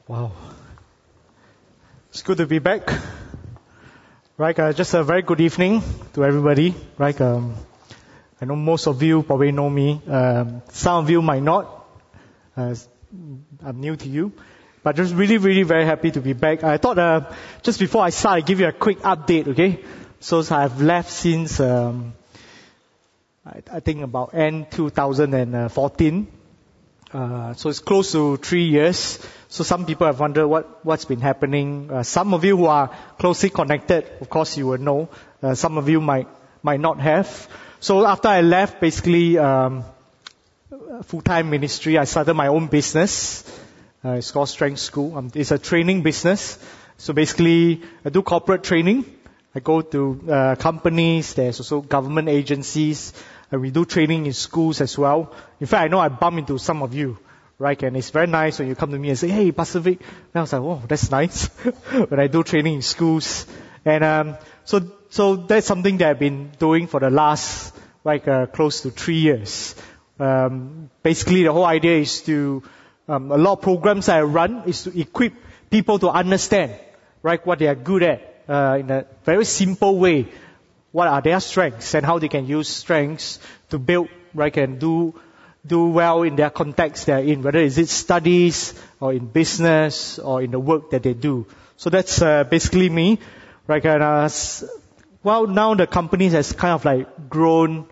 Wow. It's good to be back. Right, just a very good evening to everybody. Right, I know most of you probably know me. Some of you might not. I'm new to you. But just really very happy to be back. I thought just before I start, I'd give you a quick update, okay? So I've left since, I think about end 2014. So it's close to 3 years. So some people have wondered what's been happening. Some of you who are closely connected, of course you will know. Some of you might not have. So after I left, basically, full-time ministry, I started my own business. It's called Strength School. It's a training business. So basically, I do corporate training. I go to companies. There's also government agencies. And we do training in schools as well. In fact, I know I bump into some of you, right? And it's very nice when you come to me and say, "Hey, Pastor Vic." And I was like, "Oh, that's nice." When I do training in schools. And so that's something that I've been doing for the last, close to 3 years. Basically, the whole idea is to, a lot of programs I run is to equip people to understand, right, what they are good at, in a very simple way. What are their strengths and how they can use strengths to build, right, and do well in their context they're in, whether it's studies or in business or in the work that they do. So that's basically me, right? And now the company has kind of grown.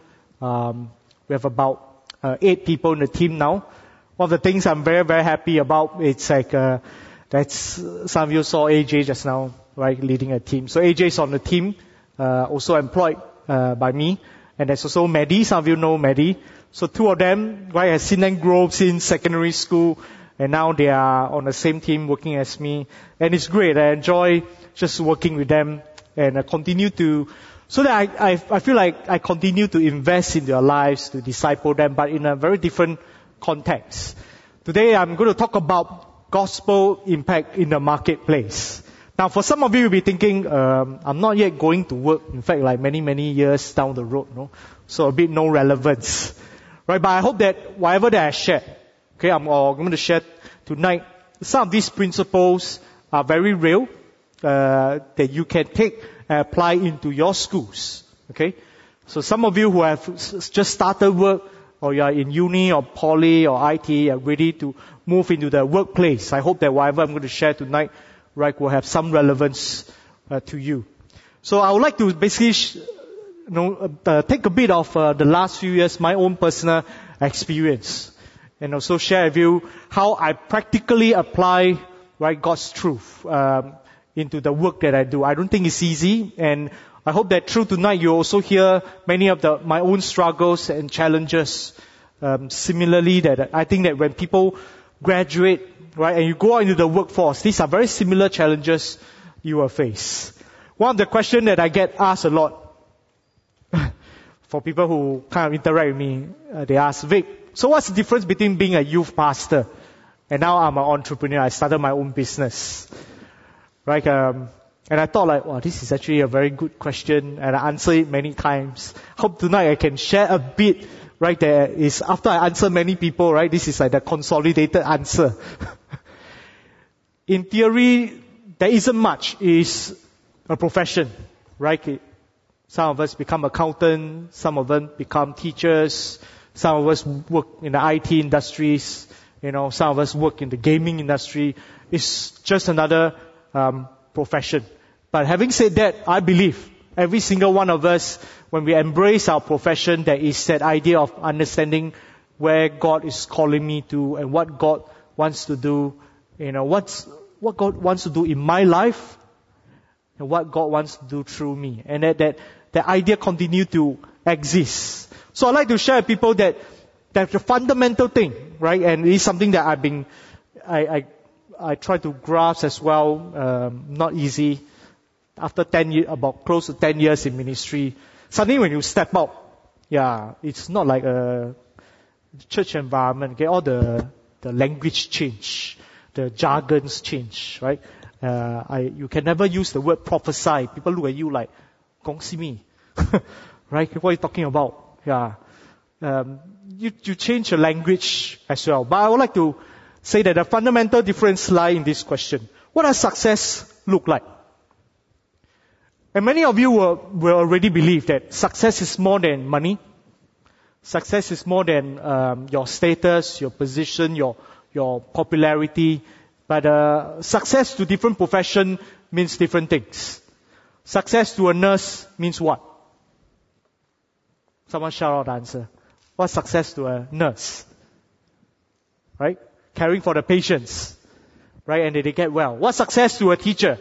We have about 8 people in the team now. One of the things I'm very happy about, it's that's some of you saw AJ just now, right, leading a team. So AJ is on the team. Also employed by me, and there's also Maddie. Some of you know Maddie. So 2 of them, right, I've seen them grow since secondary school, and now they are on the same team working as me, and it's great. I enjoy just working with them, and continue to, so that I feel like I continue to invest in their lives, to disciple them, but in a very different context. Today I'm going to talk about gospel impact in the marketplace. Now, for some of you, you'll be thinking, I'm not yet going to work. In fact, many years down the road, no? So a bit no relevance. Right? But I hope that whatever that I share, okay, I'm going to share tonight, some of these principles are very real, that you can take and apply into your schools. Okay? So some of you who have just started work, or you are in uni or poly or IT, are ready to move into the workplace. I hope that whatever I'm going to share tonight, right, will have some relevance to you. So I would like to basically, take a bit of the last few years, my own personal experience, and also share with you how I practically apply, right, God's truth into the work that I do. I don't think it's easy, and I hope that through tonight you also hear many of my own struggles and challenges. Similarly, that I think that when people graduate, right, and you go out into the workforce, these are very similar challenges you will face. One of the questions that I get asked a lot for people who kind of interact with me, they ask, "Vic, so what's the difference between being a youth pastor and now I'm an entrepreneur? I started my own business." Right? And I thought wow, this is actually a very good question, and I answer it many times. Hope tonight I can share a bit. Right, there is, after I answer many people, right, this is the consolidated answer. In theory, there isn't much. It's a profession, right? Some of us become accountants, some of them become teachers, some of us work in the IT industries, some of us work in the gaming industry. It's just another profession. But having said that, I believe every single one of us, when we embrace our profession, there is that idea of understanding where God is calling me to and what God wants to do, what God wants to do in my life and what God wants to do through me. And that idea continue to exist. So I'd like to share with people that the fundamental thing, right, and it is something that I try to grasp as well, not easy. After 10 years, about close to 10 years in ministry, suddenly when you step out, it's not like a church environment. Okay, all the language change, the jargons change, right? You can never use the word prophesy. People look at you like, "Gong si mi," right? What are you talking about? You change your language as well. But I would like to say that the fundamental difference lies in this question. What does success look like? And many of you will already believe that success is more than money. Success is more than your status, your position, your popularity. But success to different profession means different things. Success to a nurse means what? Someone shout out the answer. What's success to a nurse? Right? Caring for the patients. Right? And they get well. What's success to a teacher?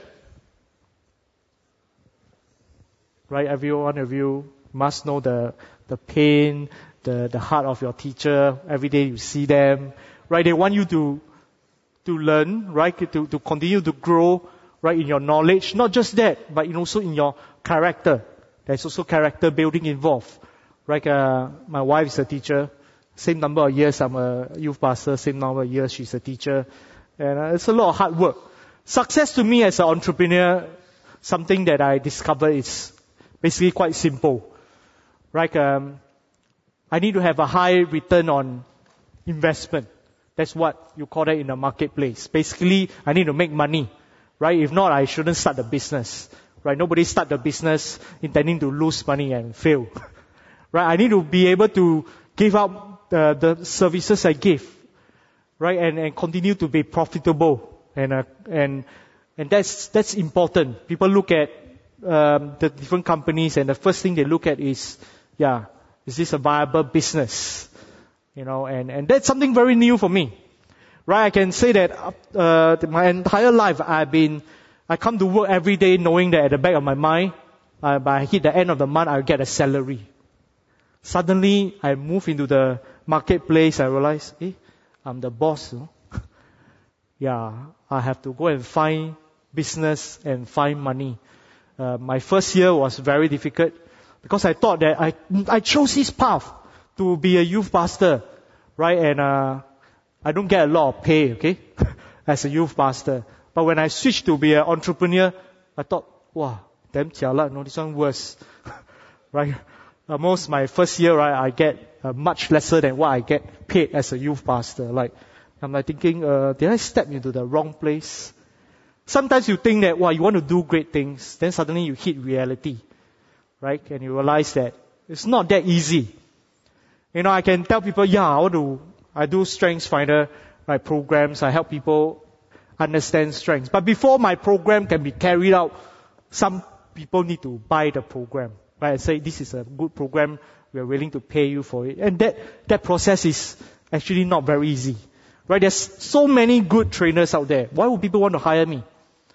Right? Every one of you must know the pain, the heart of your teacher. Every day you see them. Right? They want you to learn, right? To continue to grow, right, in your knowledge. Not just that, but also in your character. There's also character building involved. Right? My wife is a teacher. Same number of years I'm a youth pastor. Same number of years she's a teacher. And it's a lot of hard work. Success to me as an entrepreneur, something that I discovered is basically quite simple. Right? I need to have a high return on investment. That's what you call that in the marketplace. Basically, I need to make money. Right? If not, I shouldn't start the business. Right? Nobody start the business intending to lose money and fail. Right? I need to be able to give up the services I give. Right? And continue to be profitable. And that's important. People look at the different companies, and the first thing they look at is this a viable business? And that's something very new for me. Right? I can say that my entire life I come to work every day knowing that at the back of my mind, by I hit the end of the month, I'll get a salary. Suddenly, I move into the marketplace, I realize, I'm the boss. I have to go and find business and find money. My first year was very difficult because I thought that I chose this path to be a youth pastor, right? And I don't get a lot of pay, okay, as a youth pastor. But when I switched to be an entrepreneur, I thought, wow, damn jialat, this one worse, right? Most my first year, right, I get much lesser than what I get paid as a youth pastor. I'm thinking, did I step into the wrong place? Sometimes you think that, you want to do great things, then suddenly you hit reality, right? And you realize that it's not that easy. I can tell people, I do Strengths Finder, right, programs. I help people understand strengths. But before my program can be carried out, some people need to buy the program, right? And say, this is a good program, we are willing to pay you for it. And that process is actually not very easy, right? There's so many good trainers out there. Why would people want to hire me?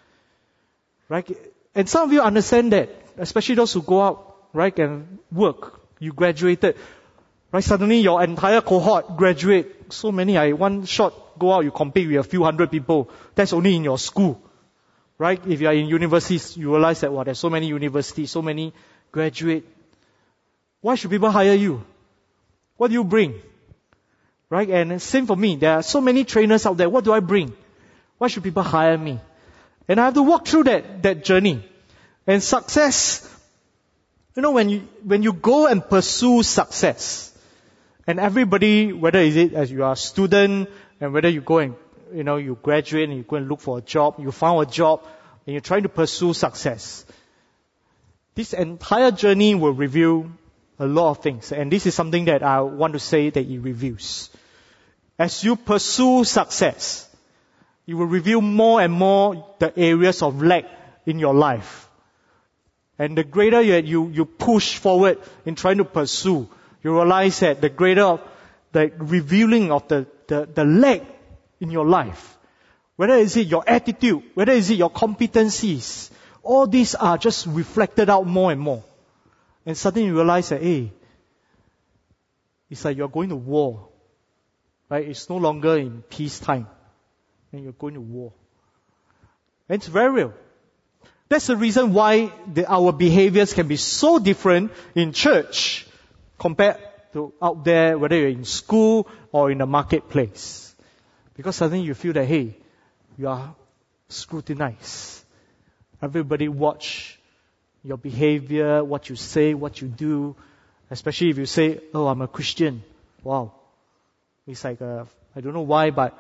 Right? And some of you understand that, especially those who go out, right, and work. You graduated. Right, suddenly your entire cohort graduate. So many, one shot go out, you compete with a few hundred people. That's only in your school. Right? If you are in universities, you realize that, there's so many universities, so many graduate. Why should people hire you? What do you bring? Right? And same for me. There are so many trainers out there. What do I bring? Why should people hire me? And I have to walk through that journey. And success, when you go and pursue success, and everybody, whether is it as you are a student, and whether you go and, you graduate and you go and look for a job, you found a job, and you're trying to pursue success. This entire journey will reveal a lot of things. And this is something that I want to say that it reveals. As you pursue success, it will reveal more and more the areas of lack in your life. And the greater you push forward in trying to pursue, you realize that the greater the revealing of the lack in your life. Whether is it your attitude, whether is it your competencies, all these are just reflected out more and more. And suddenly you realize that, it's like you're going to war. Right? It's no longer in peacetime. And you're going to war. And it's very real. That's the reason why our behaviors can be so different in church compared to out there, whether you're in school or in the marketplace. Because suddenly you feel that, you are scrutinized. Everybody watch your behavior, what you say, what you do. Especially if you say, I'm a Christian. Wow. It's like, I don't know why, but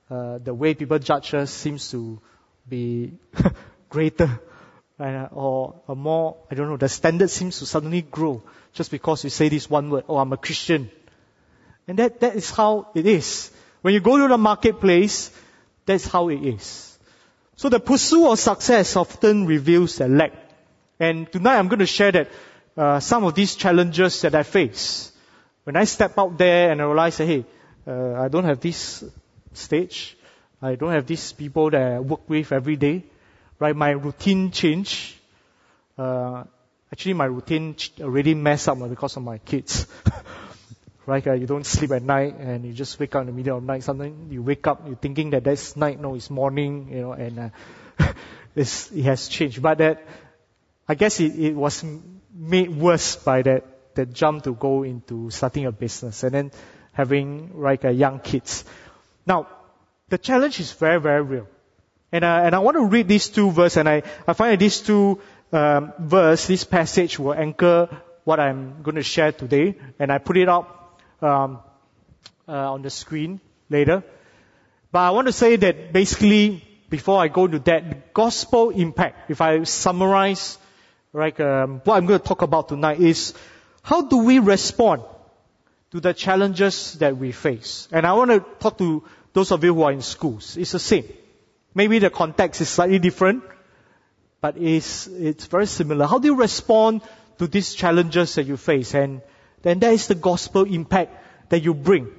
the way people judge us seems to be greater. Or a more, I don't know, the standard seems to suddenly grow just because you say this one word, oh, I'm a Christian. And that is how it is. When you go to the marketplace, that's how it is. So the pursuit of success often reveals a lack. And tonight I'm going to share that some of these challenges that I face. When I step out there and I realize, hey, I don't have this stage. I don't have these people that I work with every day. Right, my routine changed. Actually, my routine already messed up because of my kids. Right, you don't sleep at night and you just wake up in the middle of the night. Sometimes you wake up, you're thinking that that's night, no, it's morning, and it has changed. But that, I guess it was made worse by that jump to go into starting a business and then having young kids. Now, the challenge is very, very real. And I want to read these two verses, and I find that these two this passage will anchor what I'm going to share today, and I put it up on the screen later. But I want to say that basically, before I go to that, the gospel impact, if I summarize what I'm going to talk about tonight is, how do we respond to the challenges that we face? And I want to talk to those of you who are in schools. It's the same. Maybe the context is slightly different, but it's very similar. How do you respond to these challenges that you face? And then that is the gospel impact that you bring.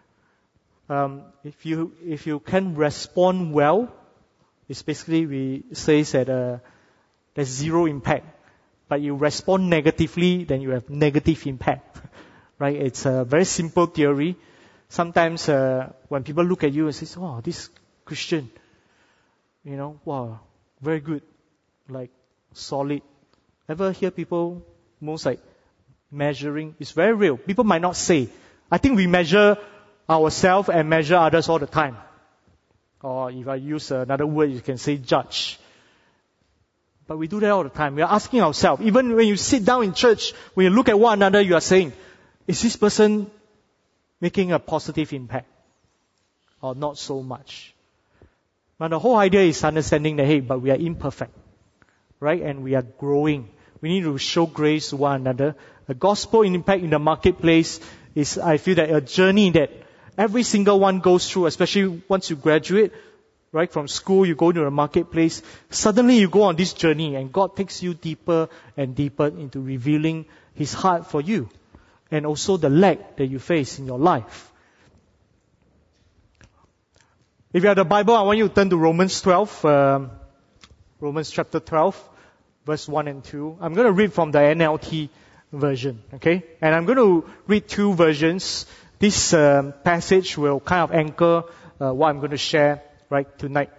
If you can respond well, it's basically we say that there's zero impact. But you respond negatively, then you have negative impact. Right? It's a very simple theory. Sometimes when people look at you and say, "Oh, this Christian, wow, very good, solid." Ever hear people most measuring? It's very real. People might not say. I think we measure ourselves and measure others all the time. Or if I use another word, you can say judge. But we do that all the time. We are asking ourselves, even when you sit down in church, when you look at one another, you are saying, is this person making a positive impact? Or not so much? But the whole idea is understanding that, hey, but we are imperfect, right? And we are growing. We need to show grace to one another. The gospel impact in the marketplace is, I feel, that a journey that every single one goes through, especially once you graduate, right, from school, you go to the marketplace. Suddenly you go on this journey and God takes you deeper and deeper into revealing His heart for you. And also the lack that you face in your life. If you have the Bible, I want you to turn to Romans 12, Romans chapter 12, verse 1 and 2. I'm going to read from the NLT version, okay? And I'm going to read two versions. This passage will kind of anchor what I'm going to share right tonight.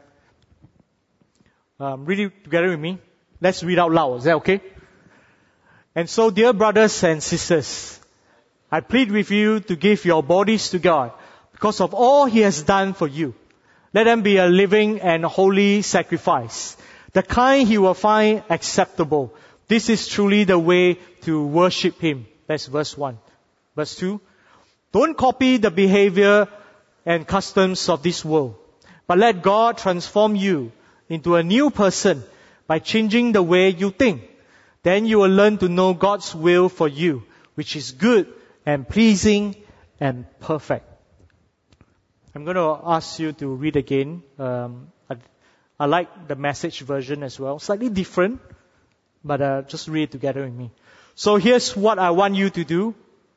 Read it together with me. Let's read out loud. Is that okay? And so, dear brothers and sisters, I plead with you to give your bodies to God because of all He has done for you. Let them be a living and holy sacrifice, the kind He will find acceptable. This is truly the way to worship Him. That's verse 1. Verse 2. Don't copy the behavior and customs of this world, but let God transform you into a new person by changing the way you think. Then you will learn to know God's will for you, which is good and pleasing and perfect. I'm going to ask you to read again. I like the Message version as well. Slightly different, but just read it together with me. So here's what I want you to do.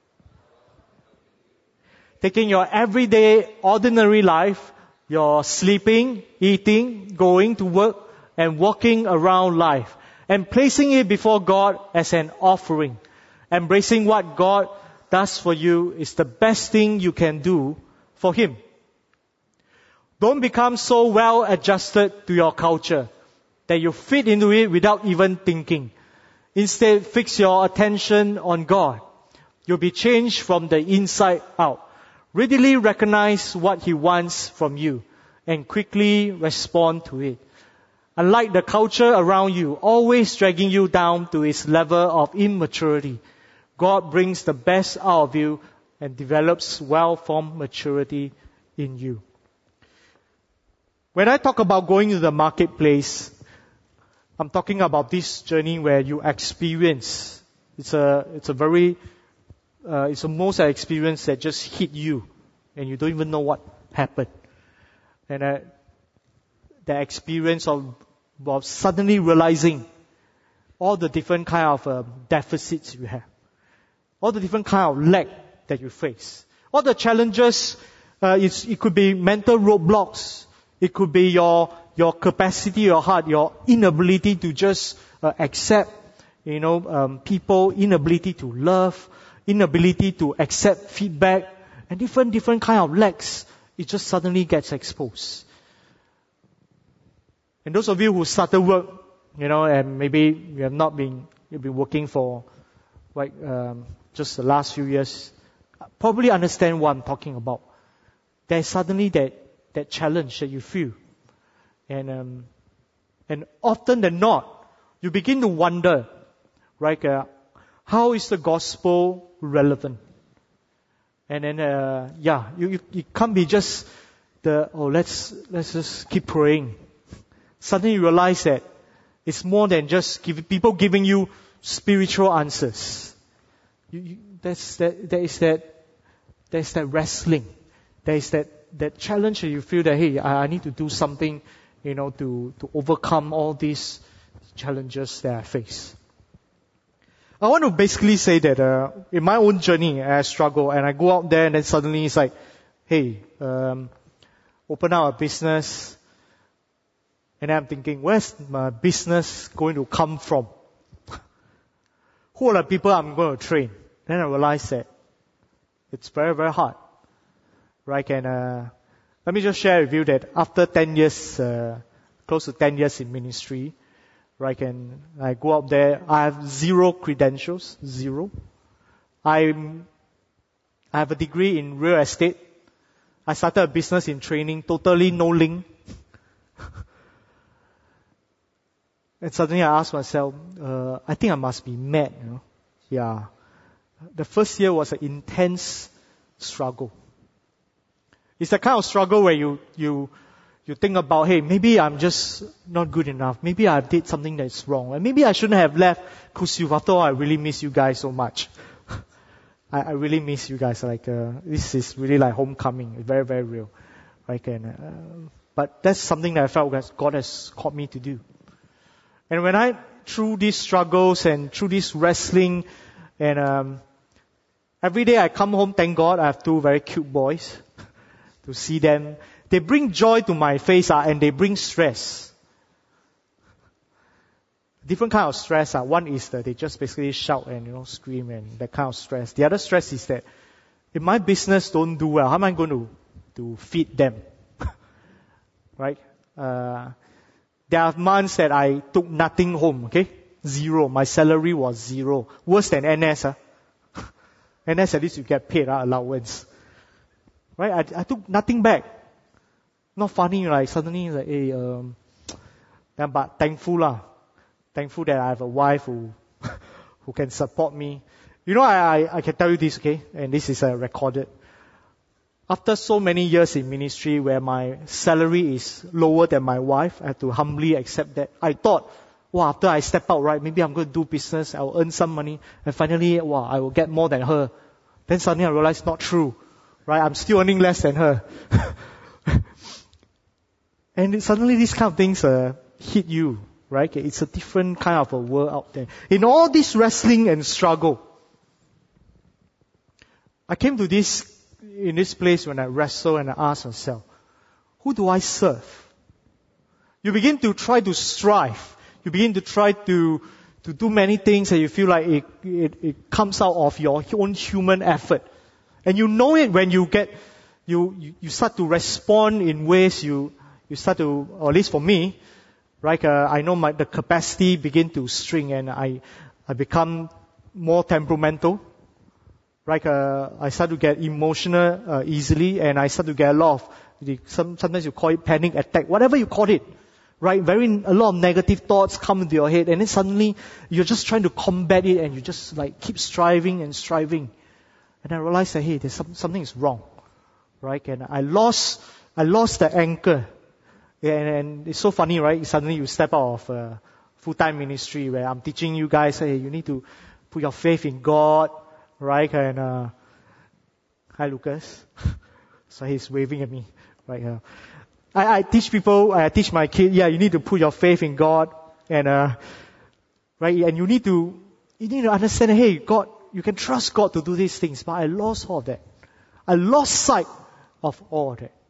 Taking your everyday, ordinary life, your sleeping, eating, going to work, and walking around life, and placing it before God as an offering. Embracing what God does for you is the best thing you can do for Him. Don't become so well adjusted to your culture that you fit into it without even thinking. Instead, fix your attention on God. You'll be changed from the inside out. Readily recognize what He wants from you and quickly respond to it. Unlike the culture around you, always dragging you down to its level of immaturity, God brings the best out of you and develops well-formed maturity in you. When I talk about going to the marketplace, I'm talking about this journey where you experience. It's a most experience that just hit you, and you don't even know what happened. And the experience of suddenly realizing all the different kind of deficits you have, all the different kind of lack that you face, all the challenges. It could be mental roadblocks. It could be your capacity, your heart, your inability to just accept, people, inability to love, inability to accept feedback, and different kind of lacks. It just suddenly gets exposed. And those of you who started work, and maybe you've been working for just the last few years, probably understand what I'm talking about. There's suddenly that challenge that you feel. And often than not, you begin to wonder, right, how is the gospel relevant? And then, you can't be just let's just keep praying. Suddenly you realize that it's more than just people giving you spiritual answers. There's that wrestling. There is that challenge that you feel that, hey, I need to do something, to overcome all these challenges that I face. I want to basically say that in my own journey, I struggle, and I go out there, and then suddenly it's like, hey, open up a business, and I'm thinking, where's my business going to come from? Who are the people I'm going to train? Then I realize that it's very, very hard. Right, and let me just share with you that after 10 years, close to 10 years in ministry, right, and I go out there, I have zero credentials, zero. I have a degree in real estate. I started a business in training, totally no link. And suddenly I asked myself, I think I must be mad, Yeah. The first year was an intense struggle. It's the kind of struggle where you think about, hey, maybe I'm just not good enough. Maybe I did something that's wrong. And maybe I shouldn't have left Kusiu. After all, I really miss you guys so much. I really miss you guys. This is really like homecoming. It's very, very real. Right? And, but that's something that I felt that God has called me to do. And when through these struggles and through this wrestling, and every day I come home, thank God, I have two very cute boys. To see them, they bring joy to my face, and they bring stress. Different kind of stress. One is that they just basically shout and scream and that kind of stress. The other stress is that if my business don't do well, how am I going to feed them? Right? There are months that I took nothing home. Okay, zero. My salary was zero. Worse than NS. NS at least you get paid allowance. Right? I took nothing back. Not funny, right? Suddenly, like, hey, but thankful Thankful that I have a wife who can support me. I can tell you this, okay? And this is recorded. After so many years in ministry where my salary is lower than my wife, I have to humbly accept that. I thought, after I step out, right, maybe I'm going to do business, I'll earn some money, and finally, I will get more than her. Then suddenly I realized not true. Right, I'm still earning less than her. And suddenly these kind of things hit you, right? It's a different kind of a world out there. In all this wrestling and struggle, I came to this place when I wrestle and I ask myself, who do I serve? You begin to try to strive. You begin to try to do many things and you feel like it comes out of your own human effort. And you know it when you start to respond in ways you start to, or at least for me, right? I know the capacity begin to shrink and I become more temperamental, right? I start to get emotional easily, and I start to get a lot of sometimes you call it panic attack, whatever you call it, right? A lot of negative thoughts come into your head, and then suddenly you're just trying to combat it, and you just keep striving and striving. And I realized that, hey, something is wrong, right? And I lost the anchor And it's so funny, right? Suddenly you step out of a full-time ministry where I'm teaching you guys, hey, you need to put your faith in God, right? And hi, Lucas. So he's waving at me right here. I teach people, I teach my kids, you need to put your faith in God, and right, and you need to understand, hey, God, you can trust God to do these things. But I lost all of that. I lost sight of all of that.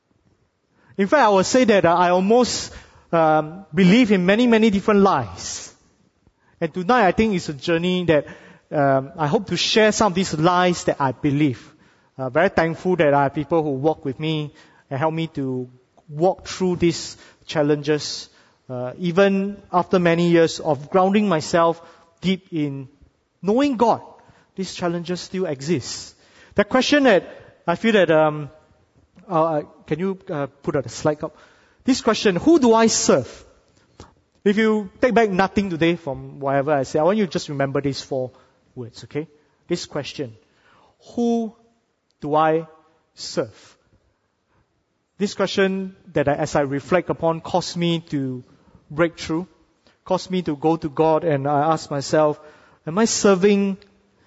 In fact, I would say that I almost believe in many, many different lies. And tonight, I think it's a journey that I hope to share some of these lies that I believe. Very thankful that I have people who walk with me and help me to walk through these challenges. Even after many years of grounding myself deep in knowing God, these challenges still exist. The question that I feel that can you put the slide up? This question, who do I serve? If you take back nothing today from whatever I say, I want you to just remember these 4 words, okay? This question, who do I serve? This question that as I reflect upon caused me to break through, caused me to go to God, and I ask myself, am I serving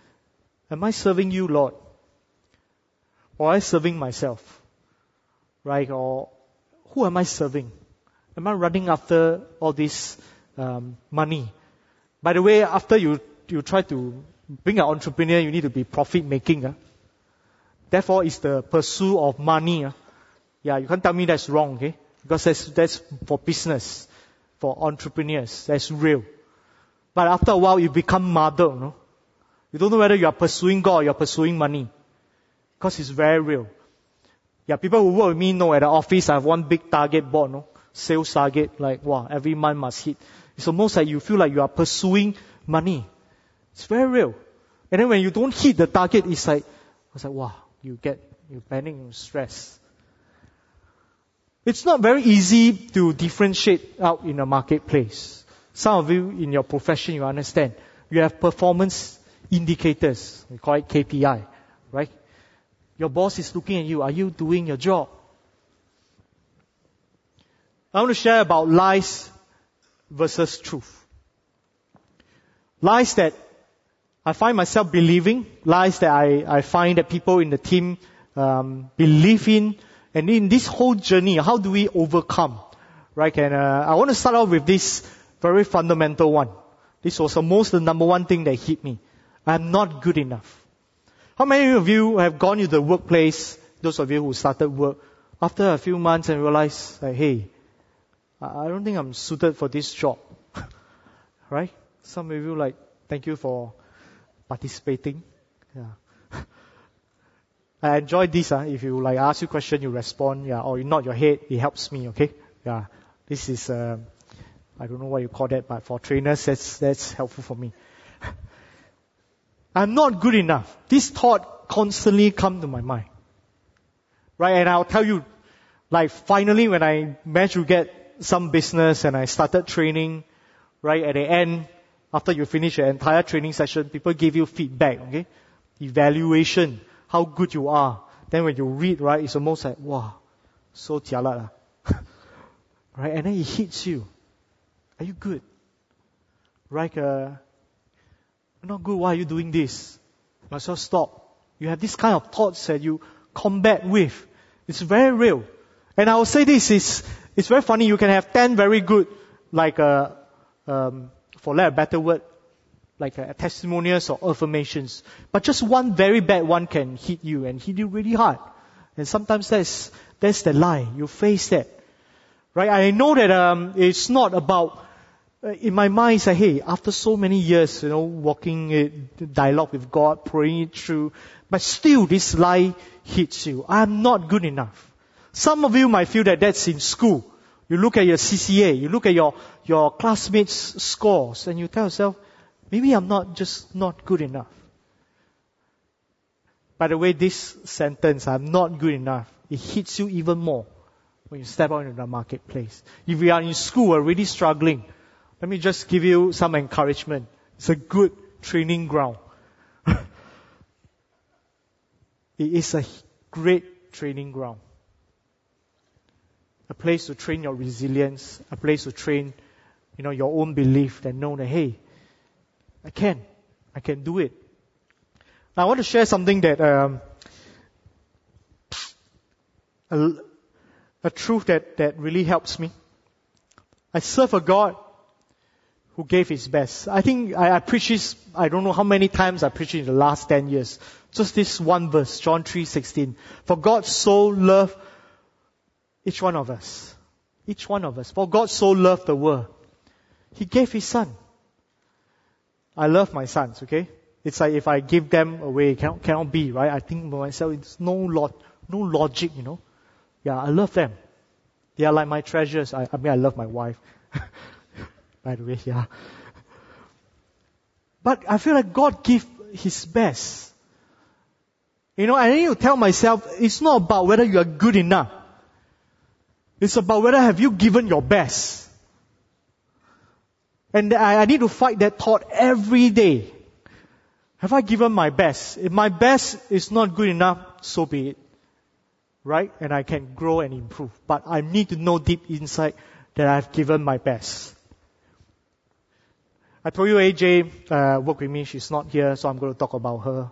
you, Lord? Or am I serving myself? Right? Or who am I serving? Am I running after all this money? By the way, after you try to being an entrepreneur, you need to be profit making. Therefore, it's the pursuit of money. Yeah, you can't tell me that's wrong, okay? Because that's for business, for entrepreneurs. That's real. But after a while, you become muddled, no? You don't know whether you are pursuing God or you are pursuing money. Because it's very real. Yeah, people who work with me know at the office I have one big target board, no? Sales target, like, wow, every month must hit. It's almost like you feel like you are pursuing money. It's very real. And then when you don't hit the target, it's like, wow, you panic and stress. It's not very easy to differentiate out in a marketplace. Some of you in your profession, you understand. You have performance indicators. We call it KPI, right? Your boss is looking at you. Are you doing your job? I want to share about lies versus truth. Lies that I find myself believing, lies that I find that people in the team believe in, and in this whole journey, how do we overcome? Right? And I want to start off with this very fundamental one. This was the number one thing that hit me. I'm not good enough. How many of you have gone to the workplace, those of you who started work, after a few months and realized, like, hey, I don't think I'm suited for this job. Right? Some of you thank you for participating. Yeah. I enjoy this. If you ask you a question, you respond, or you nod your head, it helps me, okay? Yeah. This is, I don't know what you call that, but for trainers, that's helpful for me. I'm not good enough. This thought constantly comes to my mind. Right? And I'll tell you, finally when I managed to get some business and I started training, right, at the end, after you finish your entire training session, people give you feedback, okay? Evaluation, how good you are. Then when you read, right, it's almost like, wow, so jialat. Right? And then it hits you. Are you good? Right? Not good, why are you doing this? Might as well stop. You have this kind of thoughts that you combat with. It's very real. And I will say this, it's very funny, you can have 10 very good, for lack of a better word, testimonials or affirmations. But just one very bad one can hit you and hit you really hard. And sometimes that's the lie. You face that. Right? I know that it's not about, in my mind, it's like, hey, after so many years, walking in dialogue with God, praying it through, but still this lie hits you. I'm not good enough. Some of you might feel that that's in school. You look at your CCA, you look at your classmates' scores, and you tell yourself, maybe I'm not good enough. By the way, this sentence, I'm not good enough, it hits you even more when you step out into the marketplace. If you are in school already struggling, let me just give you some encouragement. It's a good training ground. It is a great training ground. a place to train your resilience, a place to train, your own belief and know that, hey, I can do it. Now I want to share something that, a truth that really helps me. I serve a God who gave His best. I think I preach this, I don't know how many times I preached it in the last 10 years. Just this one verse, John 3:16. For God so loved each one of us. Each one of us. For God so loved the world. He gave His Son. I love my sons, okay? It's like if I give them away, cannot be, right? I think for myself, it's no logic, Yeah, I love them. They are like my treasures. I love my wife. By the way, yeah. But I feel like God gave His best. I need to tell myself, it's not about whether you are good enough. It's about whether have you given your best. And I need to fight that thought every day. Have I given my best? If my best is not good enough, so be it. Right? And I can grow and improve. But I need to know deep inside that I've given my best. I told you AJ worked with me. She's not here, so I'm going to talk about her.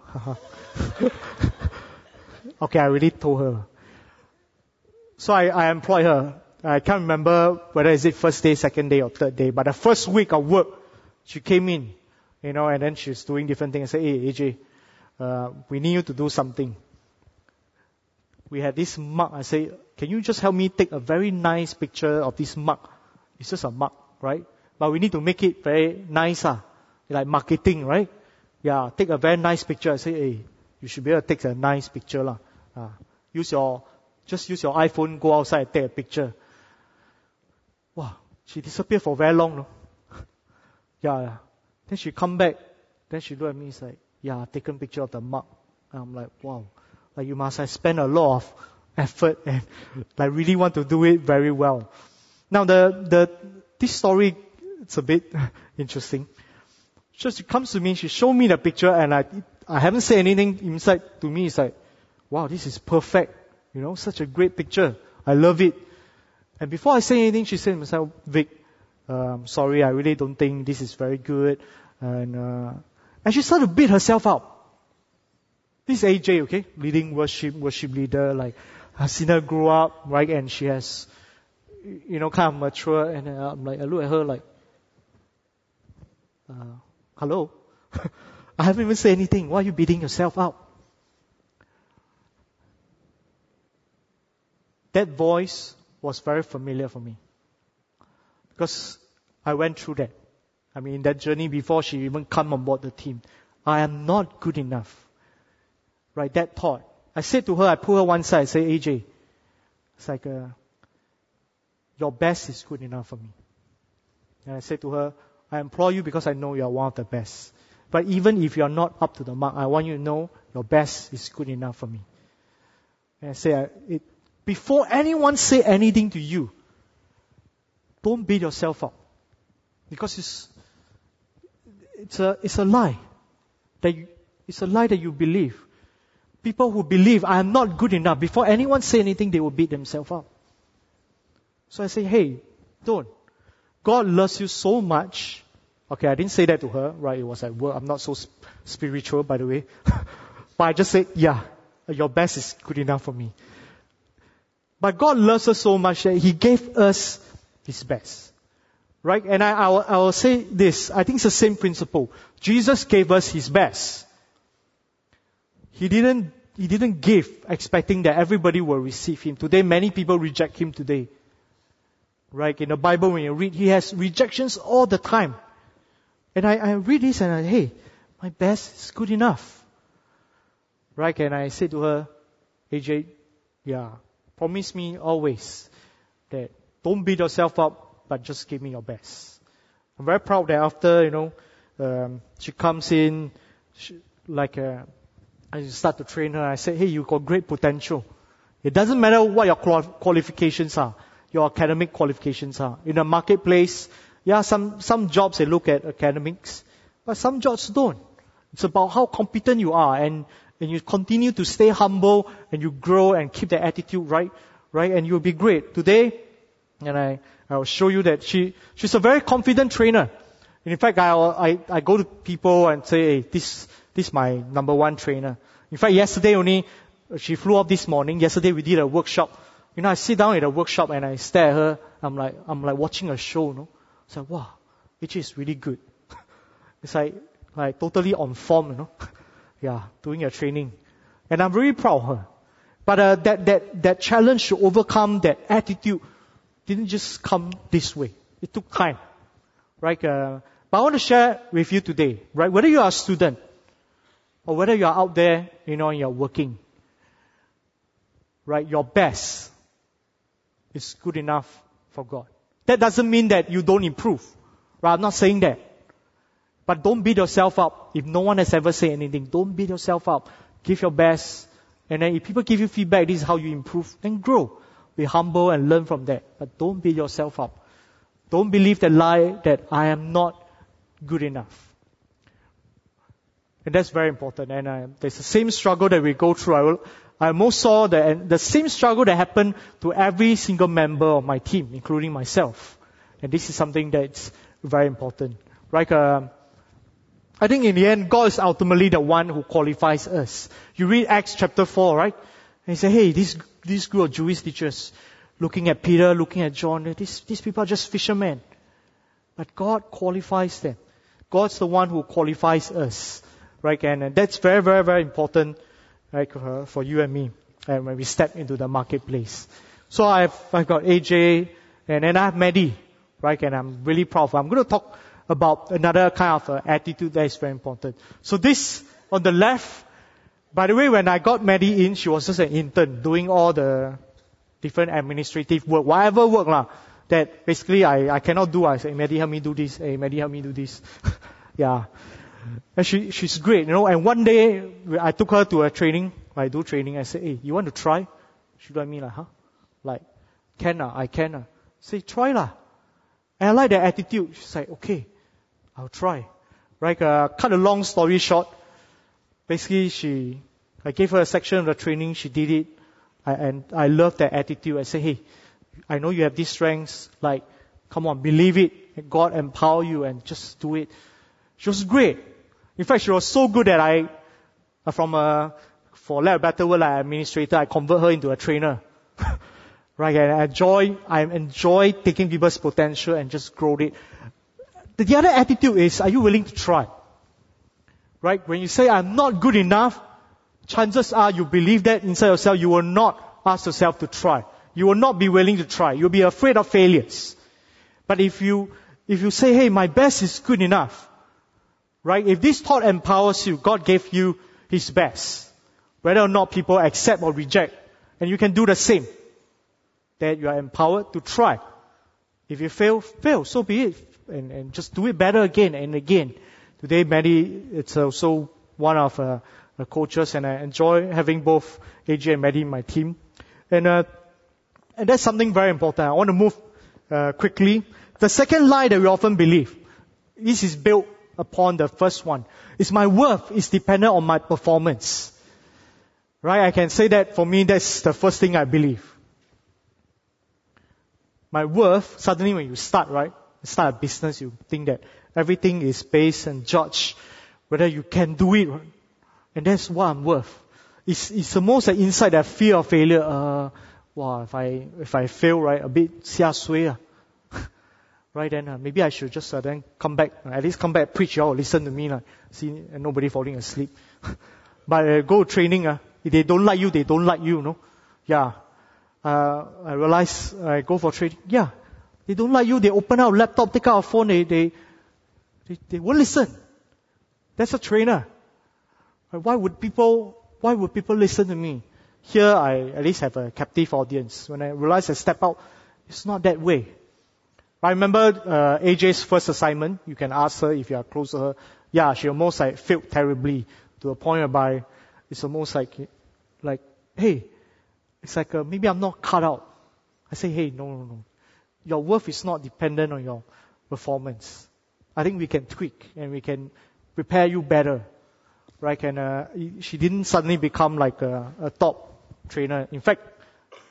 Okay, I already told her. So I employ her. I can't remember whether is it first day, second day, or third day. But the first week of work, she came in, and then she's doing different things. I said, hey, AJ, we need you to do something. We had this mug. I say, can you just help me take a very nice picture of this mug? It's just a mug, right? But we need to make it very nice, like marketing, right? Yeah, take a very nice picture. I say, hey, you should be able to take a nice picture, Just use your iPhone, go outside and take a picture. Wow, she disappeared for very long, no? Yeah. Then she come back. Then she look at me, it's like, yeah, taken picture of the mug. And I'm like, wow. Like you must have spent a lot of effort and like really want to do it very well. Now this story, it's a bit interesting. So she comes to me, she showed me the picture and I haven't said anything inside. To me, it's like, wow, this is perfect. Such a great picture. I love it. And before I say anything, she said to myself, Vic, sorry, I really don't think this is very good. And she started to beat herself up. This is AJ, okay? Leading worship leader, like, I've seen her grow up, right? And she has, kind of mature. And I'm like, I look at her like, hello? I haven't even said anything. Why are you beating yourself up? That voice was very familiar for me. Because I went through that. In that journey before she even come on board the team. I am not good enough. Right, that thought. I said to her, I pull her one side, I say, AJ, it's like, your best is good enough for me. And I said to her, I employ you because I know you are one of the best. But even if you are not up to the mark, I want you to know your best is good enough for me. And I say, before anyone say anything to you, don't beat yourself up. Because it's a lie. It's a lie that you believe. People who believe I am not good enough, before anyone say anything, they will beat themselves up. So I say, hey, don't. God loves you so much. Okay, I didn't say that to her, right? It was at work. I'm not so spiritual, by the way. But I just said, yeah, your best is good enough for me. But God loves us so much that He gave us His best. Right? And I will say this. I think it's the same principle. Jesus gave us His best. He didn't give expecting that everybody will receive Him. Today, many people reject Him today. Right? In the Bible, when you read, He has rejections all the time. And I read this and hey, my best is good enough. Right? And I said to her, AJ, yeah, promise me always that don't beat yourself up, but just give me your best. I'm very proud that after, she comes in, I start to train her. I said, hey, you got great potential. It doesn't matter what your qualifications are, your academic qualifications are. In the marketplace, yeah, some jobs they look at academics, but some jobs don't. It's about how competent you are and you continue to stay humble and you grow and keep that attitude right, and you'll be great. Today, And I will show you that she's a very confident trainer. And in fact, I go to people and say, hey, this is my number one trainer. In fact, yesterday only, she flew up this morning. Yesterday we did a workshop. I sit down at a workshop and I stare at her. I'm like watching a show, It's like, wow, AJ is really good. It's like totally on form, Yeah, doing a training. And I'm very proud of her. But that challenge to overcome that attitude didn't just come this way. It took time. Right? But I want to share with you today, right? Whether you are a student or whether you are out there, and you're working, right? Your best is good enough for God. That doesn't mean that you don't improve. Right? I'm not saying that. But don't beat yourself up. If no one has ever said anything, don't beat yourself up. Give your best. And then if people give you feedback, this is how you improve, then grow. Be humble and learn from that. But don't beat yourself up. Don't believe the lie that I am not good enough. And that's very important. And there's the same struggle that we go through. I most saw the same struggle that happened to every single member of my team, including myself. And this is something that's very important. Right? I think in the end, God is ultimately the one who qualifies us. You read Acts chapter 4, right? And you say, hey, this group of Jewish teachers, looking at Peter, looking at John, these people are just fishermen. But God qualifies them. God's the one who qualifies us. Right? And that's very, very, very important, right, for you and me, and when we step into the marketplace. So I've got AJ, and then I have Maddie, right? And I'm really proud of her. I'm going to talk about another kind of attitude that is very important. So this, on the left, by the way, when I got Maddie in, she was just an intern, doing all the different administrative work, whatever work that basically I cannot do. I say, Maddie, help me do this. Hey, Maddie, help me do this. Yeah. And she's great, and one day, I took her to a training. I do training. I said, hey, you want to try? She looked at me like, huh? Like, I can. Say, try lah. And I like that attitude. She's like, okay, I'll try. Right? Cut a long story short. Basically, I gave her a section of the training. She did it. And I love that attitude. I say, hey, I know you have these strengths. Like, come on, believe it. God empower you and just do it. She was great. In fact, she was so good that for lack of a better word, like administrator, I convert her into a trainer. Right? And I enjoy taking people's potential and just grow it. The other attitude is, are you willing to try? Right? When you say, I'm not good enough, chances are you believe that inside yourself, you will not ask yourself to try. You will not be willing to try. You'll be afraid of failures. But if you say, hey, my best is good enough, right? If this thought empowers you, God gave you His best. Whether or not people accept or reject. And you can do the same. That you are empowered to try. If you fail, so be it. And just do it better again and again. Today, Maddie, it's also one of the coaches, and I enjoy having both AJ and Maddie in my team. And that's something very important. I want to move quickly. The second lie that we often believe, this is built upon the first one, is my worth is dependent on my performance. Right? I can say that for me, that's the first thing I believe. My worth, suddenly when you start a business, you think that everything is based and judged whether you can do it. Right? And that's what I'm worth. It's the most inside that fear of failure. If I fail, right, a bit xia sui. Right, then maybe I should just then come back, at least come back, preach, y'all, listen to me, see, and nobody falling asleep. But go training, if they don't like you, they don't like you, Yeah. I realize I go for training. Yeah. They don't like you, they open out a laptop, take out a phone, they won't listen. That's a trainer. Why would people listen to me? Here I at least have a captive audience. When I realize I step out, it's not that way. I remember AJ's first assignment. You can ask her if you are close to her. Yeah, she almost failed terribly to a point whereby it's almost like, hey, it's like maybe I'm not cut out. I say, hey, no. Your worth is not dependent on your performance. I think we can tweak and we can prepare you better. Right? And she didn't suddenly become like a top trainer. In fact,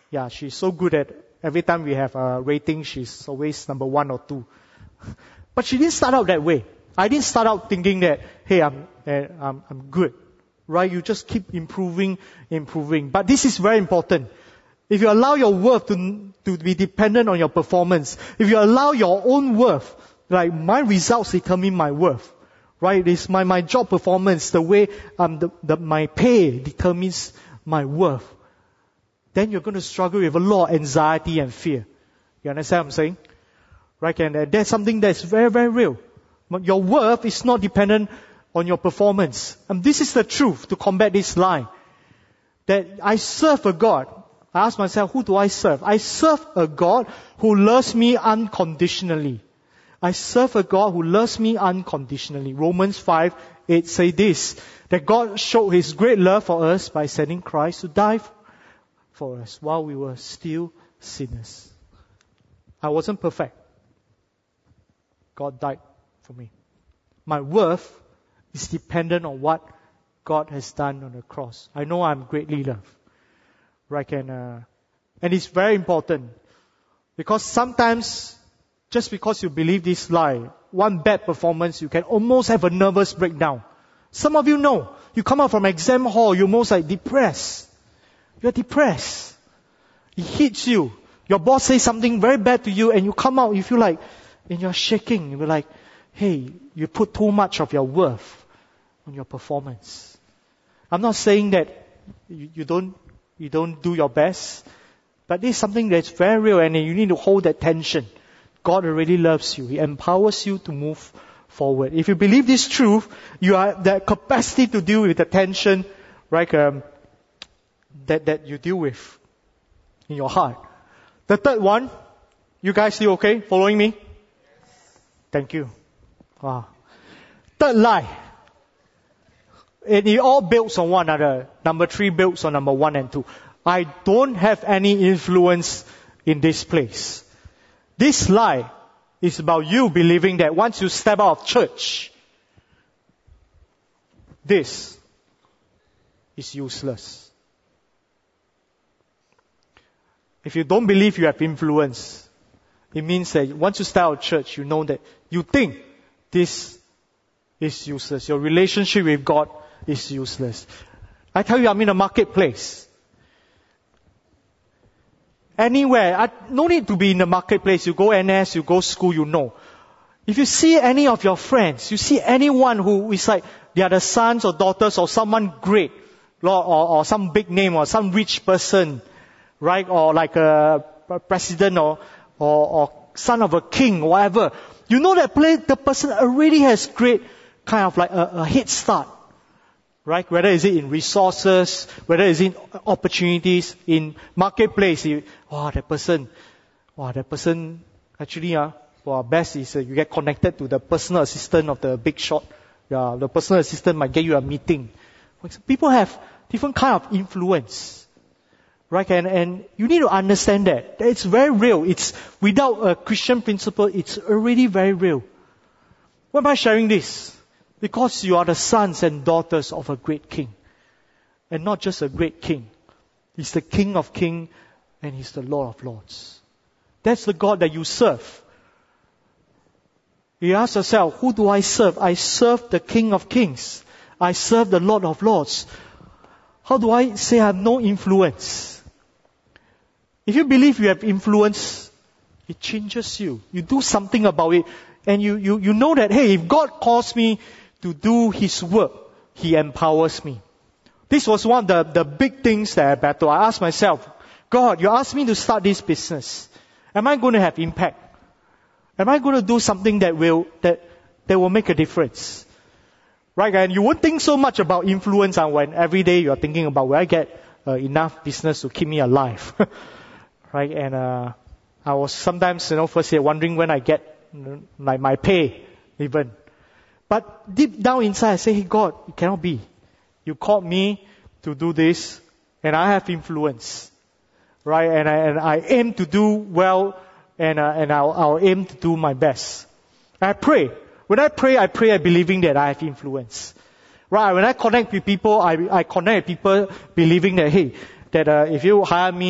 Yeah, she's so good at every time we have a rating, she's always number 1 or 2. But she didn't start out that way. I didn't start out thinking that, hey, I'm good. Right? You just keep improving. But this is very important. If you allow your worth to be dependent on your performance, if you allow your own worth, like my results determine my worth, right? It's my job performance, the way my pay determines my worth. Then you're going to struggle with a lot of anxiety and fear. You understand what I'm saying? Right? And that's something that's very, very real. Your worth is not dependent on your performance. And this is the truth to combat this lie. That I serve a God. I ask myself, who do I serve? I serve a God who loves me unconditionally. I serve a God who loves me unconditionally. Romans 5:8 say this, that God showed His great love for us by sending Christ to die for us while we were still sinners. I wasn't perfect. God died for me. My worth is dependent on what God has done on the cross. I know I'm greatly loved. Right? And it's very important. Because sometimes, just because you believe this lie, one bad performance, you can almost have a nervous breakdown. Some of you know, you come out from exam hall, you're almost like depressed. You're depressed. It hits you. Your boss says something very bad to you and you come out, you feel like, and you're shaking. You're like, hey, you put too much of your worth on your performance. I'm not saying that you don't do your best, but this is something that's very real and you need to hold that tension. God already loves you. He empowers you to move forward. If you believe this truth, you have the capacity to deal with the tension, right, that you deal with in your heart. The third one, you guys still okay? Following me? Thank you. Wow. Third lie. And it all builds on one another. Number 3 builds on number 1 and 2. I don't have any influence in this place. This lie is about you believing that once you step out of church, this is useless. If you don't believe you have influence, it means that once you step out of church, you know that you think this is useless. Your relationship with God is useless. I tell you, I'm in a marketplace. Anywhere, no need to be in the marketplace. You go NS, you go school, you know. If you see any of your friends, you see anyone who is like, they are the sons or daughters of someone great, or some big name, or some rich person, right? Or like a president, or son of a king, or whatever. You know that the person already has great kind of like a head start. Right? Whether is it in resources, whether it's in opportunities, in marketplace, that person actually, best is you get connected to the personal assistant of the big shot. Yeah, the personal assistant might get you a meeting. People have different kind of influence. Right? And you need to understand that. It's very real. It's without a Christian principle, it's already very real. Why am I sharing this? Because you are the sons and daughters of a great king. And not just a great king. He's the King of Kings and He's the Lord of Lords. That's the God that you serve. You ask yourself, who do I serve? I serve the King of Kings. I serve the Lord of Lords. How do I say I have no influence? If you believe you have influence, it changes you. You do something about it. And you know that, hey, if God calls me to do His work, He empowers me. This was one of the big things that I battled. I asked myself, God, you asked me to start this business. Am I going to have impact? Am I going to do something that will make a difference? Right? And you won't think so much about influence when every day you are thinking about, will I get enough business to keep me alive? Right? And I was sometimes, first year wondering when I get like my pay even. But deep down inside I say, hey God, it cannot be. You called me to do this and I have influence. Right? And I aim to do well and I'll aim to do my best. I pray. When I pray believing that I have influence. Right? When I connect with people, I connect with people believing that, hey, that if you hire me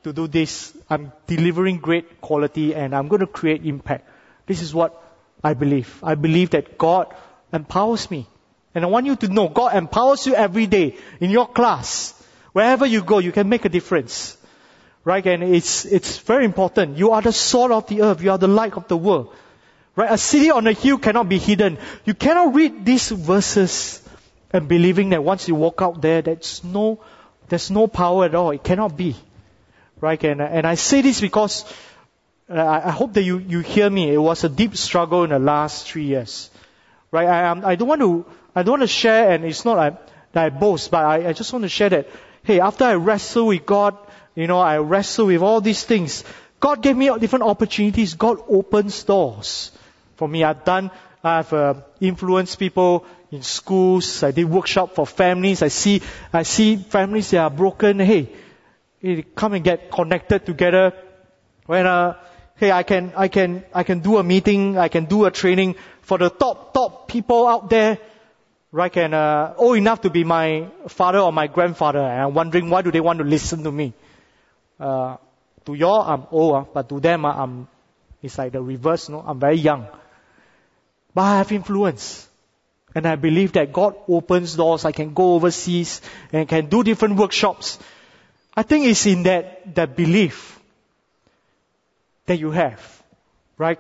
to do this. I'm delivering great quality and I'm going to create impact. This is what I believe. I believe that God empowers me. And I want you to know, God empowers you every day in your class. Wherever you go, you can make a difference. Right? And it's very important. You are the salt of the earth. You are the light of the world. Right? A city on a hill cannot be hidden. You cannot read these verses and believing that once you walk out there, there's no power at all. It cannot be. Right? And I say this because I hope that you hear me. It was a deep struggle in the last 3 years. Right? I don't want to share, and it's not that I boast, but I just want to share that, hey, after I wrestle with God, I wrestle with all these things. God gave me different opportunities. God opens doors for me. I've influenced people in schools. I did workshop for families. I see families that are broken. Hey, come and get connected together. When hey, I can do a meeting. I can do a training for the top people out there. Right? And old enough to be my father or my grandfather. And I'm wondering, why do they want to listen to me? To y'all, I'm old, but to them, it's like the reverse. I'm very young. But I have influence. And I believe that God opens doors. I can go overseas and can do different workshops. I think it's in that belief that you have. Right?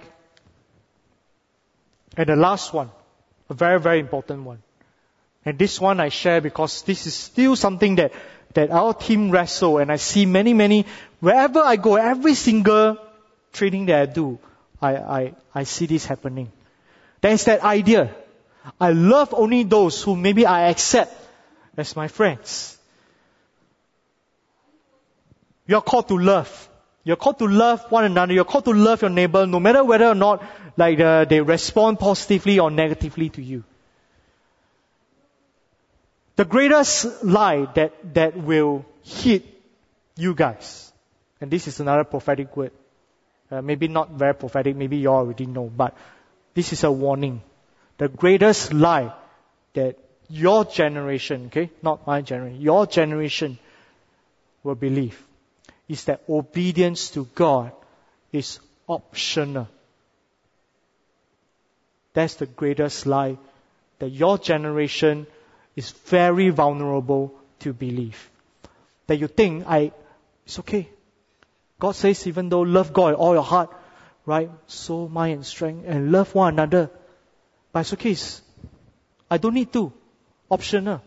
And the last one, a very, very important one. And this one I share because this is still something that our team wrestle, and I see many, wherever I go, every single training that I do, I see this happening. There is that idea. I love only those who maybe I accept as my friends. You're called to love. You're called to love one another. You're called to love your neighbor, no matter whether or not they respond positively or negatively to you. The greatest lie that will hit you guys, and this is another prophetic word, maybe not very prophetic, maybe you already know, but this is a warning. The greatest lie that your generation, okay, not my generation, your generation will believe is that obedience to God is optional. That's the greatest lie that your generation is very vulnerable to believe. That you think, it's okay. God says, even though love God with all your heart, right, soul, mind, and strength, and love one another. But it's okay. I don't need to. Optional.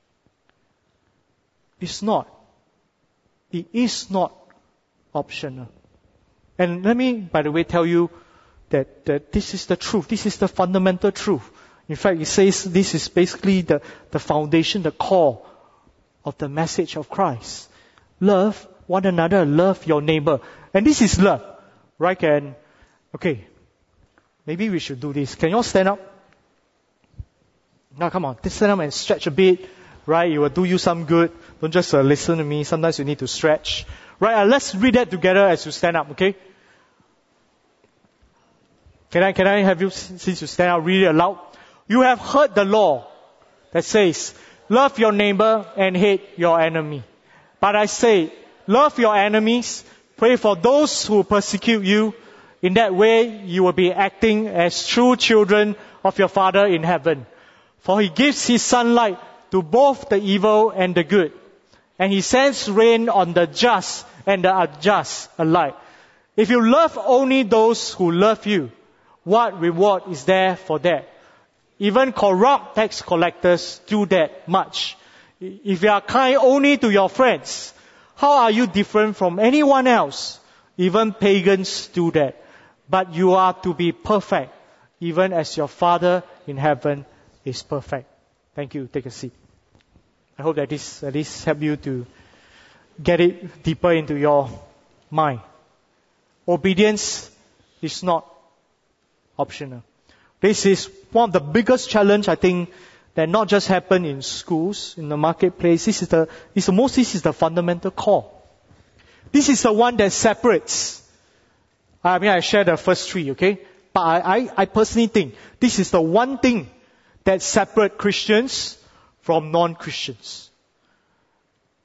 It's not. It is not optional. And let me, by the way, tell you that this is the truth. This is the fundamental truth. In fact, it says this is basically the foundation, the core of the message of Christ. Love one another, love your neighbor. And this is love, right? And, okay, maybe we should do this. Can you all stand up? Now, come on, stand up and stretch a bit, right? It will do you some good. Don't just listen to me. Sometimes you need to stretch. Right, let's read that together as you stand up, okay? Can I have you, since you stand up, read it aloud? You have heard the law that says, love your neighbor and hate your enemy. But I say, love your enemies, pray for those who persecute you. In that way, you will be acting as true children of your Father in heaven. For He gives His sunlight to both the evil and the good. And He sends rain on the just and the unjust alike. If you love only those who love you, what reward is there for that? Even corrupt tax collectors do that much. If you are kind only to your friends, how are you different from anyone else? Even pagans do that. But you are to be perfect, even as your Father in heaven is perfect. Thank you. Take a seat. I hope that this at least help you to get it deeper into your mind. Obedience is not optional. This is one of the biggest challenge I think that not just happen in schools, in the marketplace. This is the fundamental core. This is the one that separates. I share the first three, okay? But I personally think this is the one thing that separates Christians from non-Christians.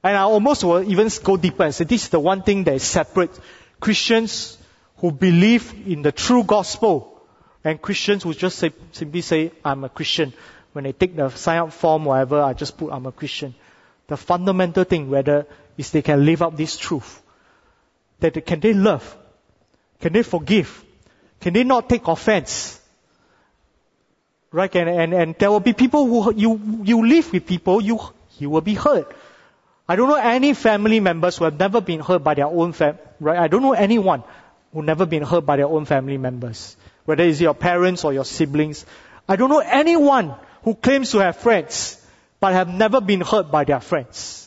And I almost will even go deeper and say this is the one thing that separates Christians who believe in the true gospel and Christians who just simply say, I'm a Christian. When they take the sign-up form, whatever, I just put, I'm a Christian. The fundamental thing, whether is they can live up this truth. That can they love? Can they forgive? Can they not take offense? Right? And there will be people who, you live with people, you will be hurt. I don't know any family members who have never been hurt by their own right? I don't know anyone who never been hurt by their own family members. Whether it's your parents or your siblings. I don't know anyone who claims to have friends, but have never been hurt by their friends.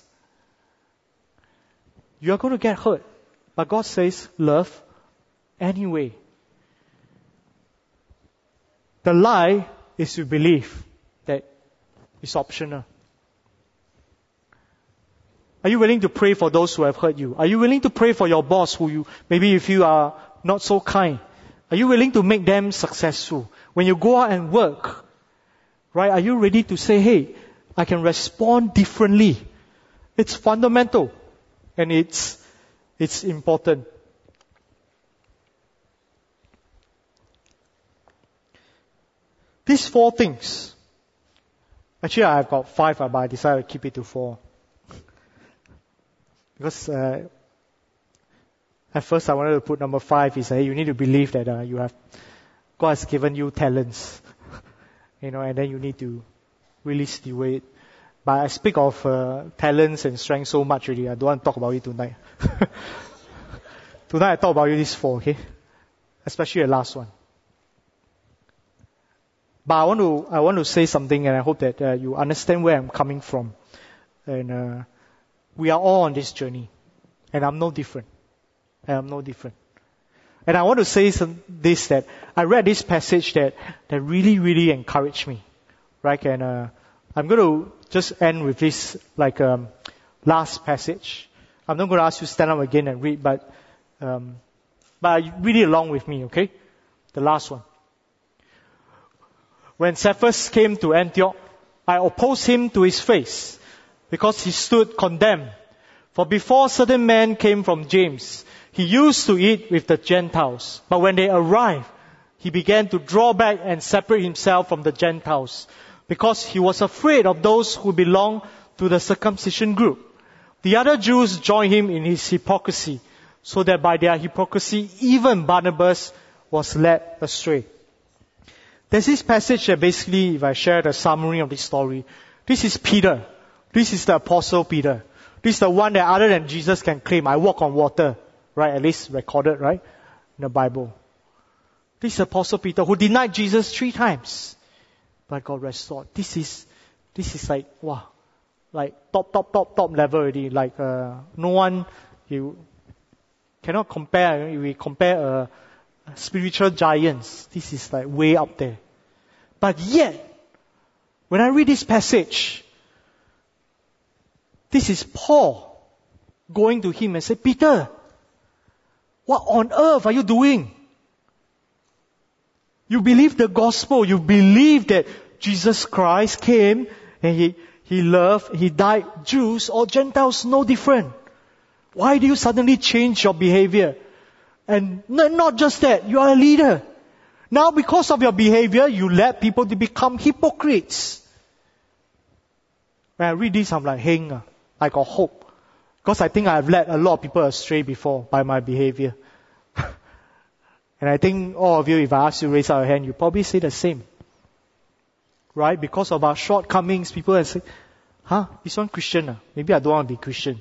You are going to get hurt. But God says, love anyway. The lie is you believe that it's optional. Are you willing to pray for those who have hurt you? Are you willing to pray for your boss who you, maybe if you are not so kind? Are you willing to make them successful? When you go out and work, right, are you ready to say, hey, I can respond differently? It's fundamental and it's important. These 4 things. Actually, I've got 5, but I decided to keep it to 4. Because at first I wanted to put number 5 is, hey, you need to believe that God has given you talents. And then you need to really steward it. But I speak of talents and strength so much already. I don't want to talk about it tonight. Tonight I talk about these 4, okay? Especially the last one. But I want to say something, and I hope that you understand where I'm coming from. And we are all on this journey, and I'm no different. And I want to say this, that I read this passage that really, really encouraged me, right? And I'm going to just end with this last passage. I'm not going to ask you to stand up again and read, but read it along with me, okay? The last one. When Cephas came to Antioch, I opposed him to his face, because he stood condemned. For before certain men came from James, he used to eat with the Gentiles. But when they arrived, he began to draw back and separate himself from the Gentiles, because he was afraid of those who belonged to the circumcision group. The other Jews joined him in his hypocrisy, so that by their hypocrisy, even Barnabas was led astray. There's this passage that basically, if I share the summary of this story, this is Peter. This is the Apostle Peter. This is the one that other than Jesus can claim, I walk on water. Right? At least recorded, right? In the Bible. This is Apostle Peter who denied Jesus 3 times. But God restored. This is like, wow. Like top level already. Like, no one, you cannot compare. We compare spiritual giants. This is like way up there. But yet, when I read this passage, this is Paul going to him and say, Peter, what on earth are you doing? You believe the gospel. You believe that Jesus Christ came and He loved, He died. Jews or Gentiles, no different. Why do you suddenly change your behavior? And not just that, you are a leader. Now because of your behavior, you led people to become hypocrites. When I read this, I'm like, hey, I got hope. Because I think I've led a lot of people astray before by my behavior. And I think all of you, if I ask you to raise up your hand, you probably say the same. Right? Because of our shortcomings, people have said, this one Christian. Maybe I don't want to be Christian.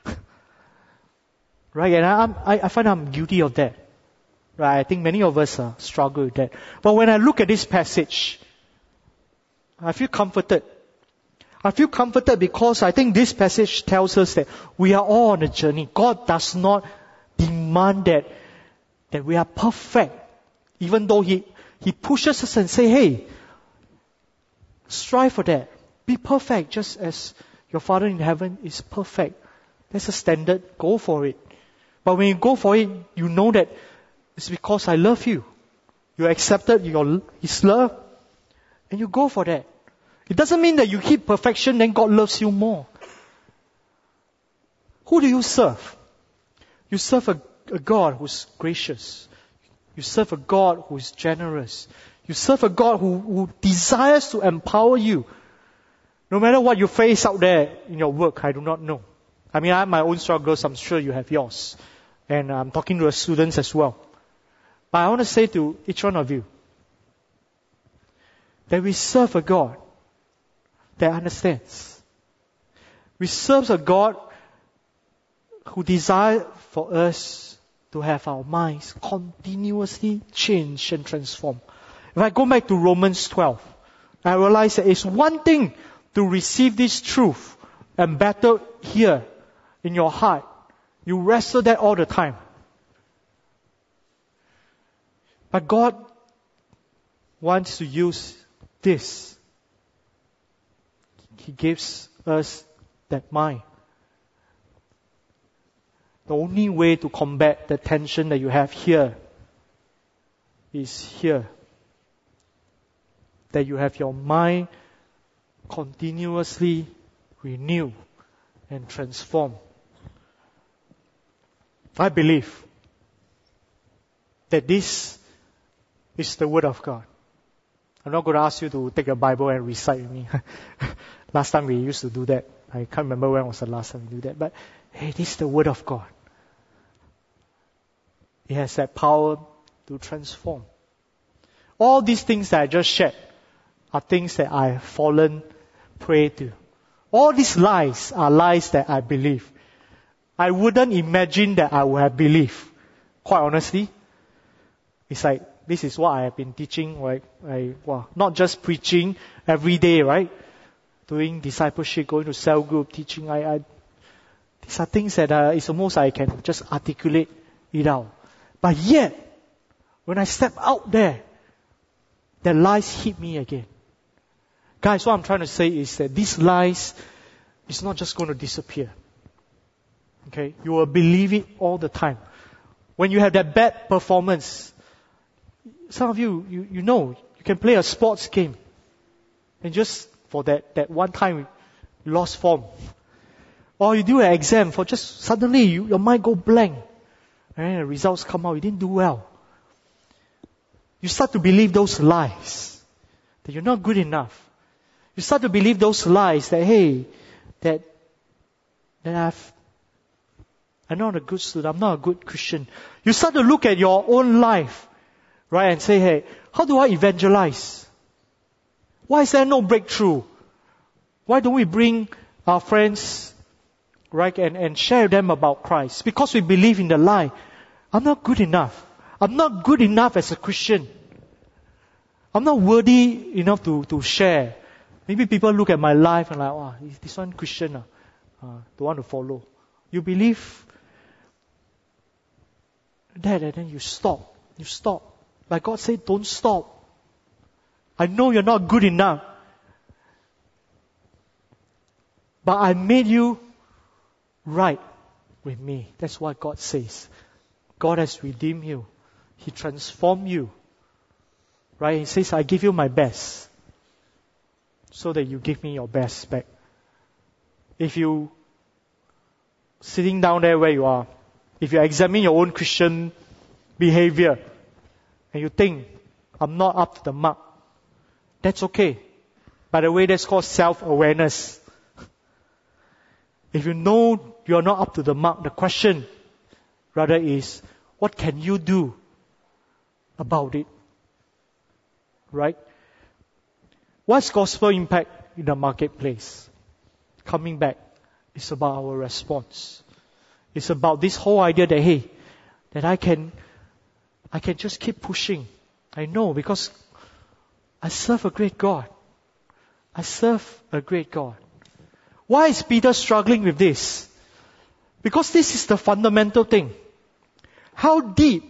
Right? And I find I'm guilty of that. Right? I think many of us struggle with that. But when I look at this passage, I feel comforted. I feel comforted because I think this passage tells us that we are all on a journey. God does not demand that we are perfect. Even though He pushes us and say, hey, strive for that. Be perfect just as your Father in heaven is perfect. That's a standard. Go for it. But when you go for it, you know that it's because I love you. You accepted His love and you go for that. It doesn't mean that you hit perfection, then God loves you more. Who do you serve? You serve a God who's gracious. You serve a God who is generous. You serve a God who desires to empower you. No matter what you face out there in your work, I do not know. I mean, I have my own struggles. I'm sure you have yours. And I'm talking to the students as well. But I want to say to each one of you that we serve a God that understands. We serve a God who desires for us to have our minds continuously changed and transformed. If I go back to Romans 12, I realize that it's one thing to receive this truth and battle here in your heart. You wrestle that all the time. But God wants to use this. He gives us that mind. The only way to combat the tension that you have here is here. That you have your mind continuously renewed and transformed. I believe that this is the Word of God. I'm not going to ask you to take a Bible and recite with me. Last time we used to do that. I can't remember when was the last time we did that. But hey, this is the Word of God. It has that power to transform. All these things that I just shared are things that I have fallen prey to. All these lies are lies that I believe. I wouldn't imagine that I would have believed. Quite honestly, it's like, this is what I have been teaching, right? Not just preaching every day, right? Doing discipleship, going to cell group, teaching. These are things that it's almost I can just articulate it out. But yet, when I step out there, the lies hit me again. Guys, what I'm trying to say is that these lies is not just going to disappear. Okay? You will believe it all the time. When you have that bad performance, some of you know, you can play a sports game. And just for that one time, you lost form. Or you do an exam for just suddenly your mind go blank. And the results come out, you didn't do well. You start to believe those lies. That you're not good enough. You start to believe those lies that, hey, that I'm not a good student, I'm not a good Christian. You start to look at your own life, right, and say, hey, how do I evangelize? Why is there no breakthrough? Why don't we bring our friends, right, and share them about Christ? Because we believe in the lie. I'm not good enough. I'm not good enough as a Christian. I'm not worthy enough to share. Maybe people look at my life and like, wow, is this one Christian? Don't want to follow. You believe that and then you stop. You stop. Like God said, don't stop. I know you're not good enough. But I made you right with me. That's what God says. God has redeemed you. He transformed you. Right? He says, I give you my best. So that you give me your best back. If you sitting down there where you are, if you examine your own Christian behavior and you think, I'm not up to the mark, that's okay. By the way, that's called self-awareness. If you know you're not up to the mark, the question rather is, what can you do about it? Right? What's gospel impact in the marketplace? Coming back, it's about our response. It's about this whole idea that, hey, that I can just keep pushing. I know because I serve a great God. I serve a great God. Why is Peter struggling with this? Because this is the fundamental thing. How deep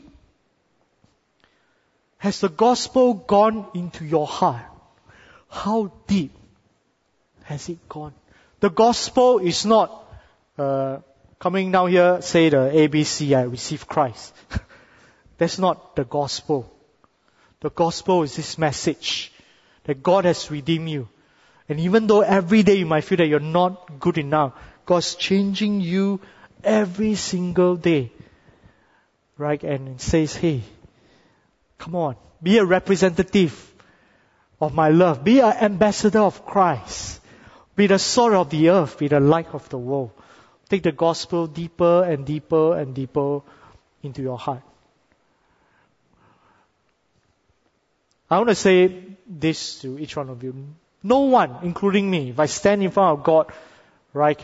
has the gospel gone into your heart? How deep has it gone? The gospel is not coming down here, say the ABC, I receive Christ. That's not the gospel. The gospel is this message that God has redeemed you. And even though every day you might feel that you're not good enough, God's changing you every single day, right? And it says, hey, come on, be a representative of my love. Be an ambassador of Christ. Be the salt of the earth. Be the light of the world. Take the gospel deeper and deeper and deeper into your heart. I want to say this to each one of you. No one, including me, if I stand in front of God, right,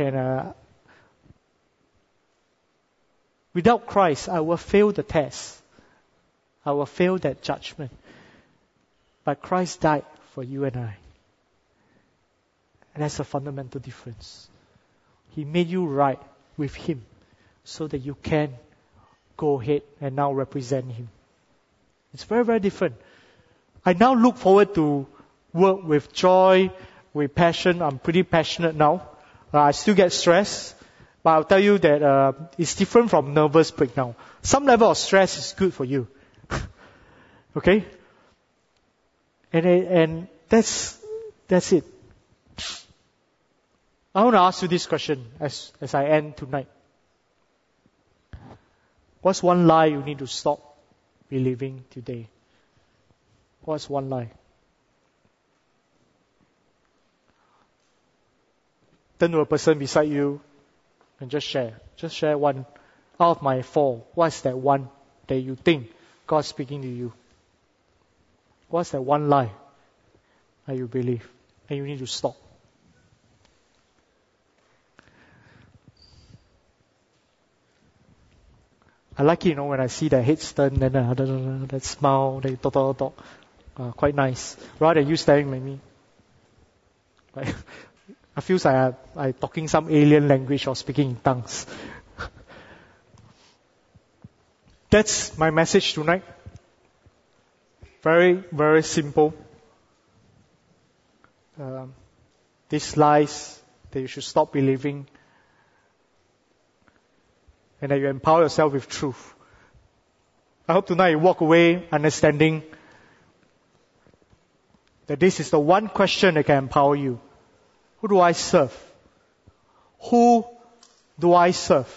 without Christ, I will fail the test. I will fail that judgment. But Christ died for you and I. And that's a fundamental difference. He made you right with Him so that you can go ahead and now represent Him. It's very, very different. I now look forward to work with joy, with passion. I'm pretty passionate now. I still get stressed, but I'll tell you that it's different from nervous breakdown. Some level of stress is good for you. Okay? And that's it. I want to ask you this question as I end tonight. What's one lie you need to stop believing today? What's one lie? Turn to a person beside you and just share. Just share one out of my 4. What's that one that you think God's speaking to you? What's that one lie that you believe and you need to stop? I like it, when I see their heads turn, then that smile, they talk. Quite nice. Rather than you staring at me. Like, I feel like I'm talking some alien language or speaking in tongues. That's my message tonight. Very, very simple. These lies that you should stop believing, and that you empower yourself with truth. I hope tonight you walk away understanding that this is the one question that can empower you. Who do I serve? Who do I serve?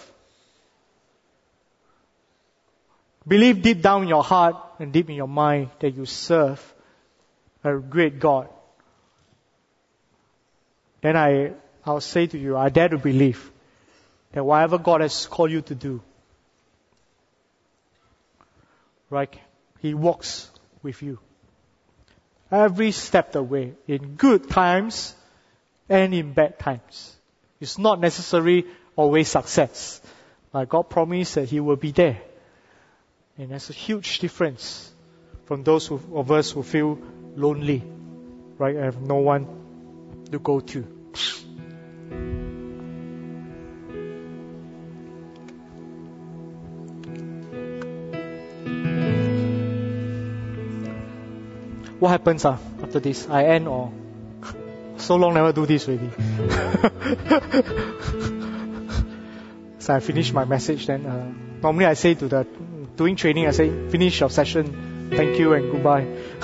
Believe deep down in your heart and deep in your mind that you serve a great God. Then I'll say to you, I dare to believe that whatever God has called you to do, right, He walks with you. Every step of the way, in good times and in bad times. It's not necessarily always success. But God promised that He will be there. And there's a huge difference from those of us who feel lonely, right, and have no one to go to. What happens after this? I end or so long never do this already. So I finish my message then. Normally I say to doing training, I say, finish your session, thank you and goodbye.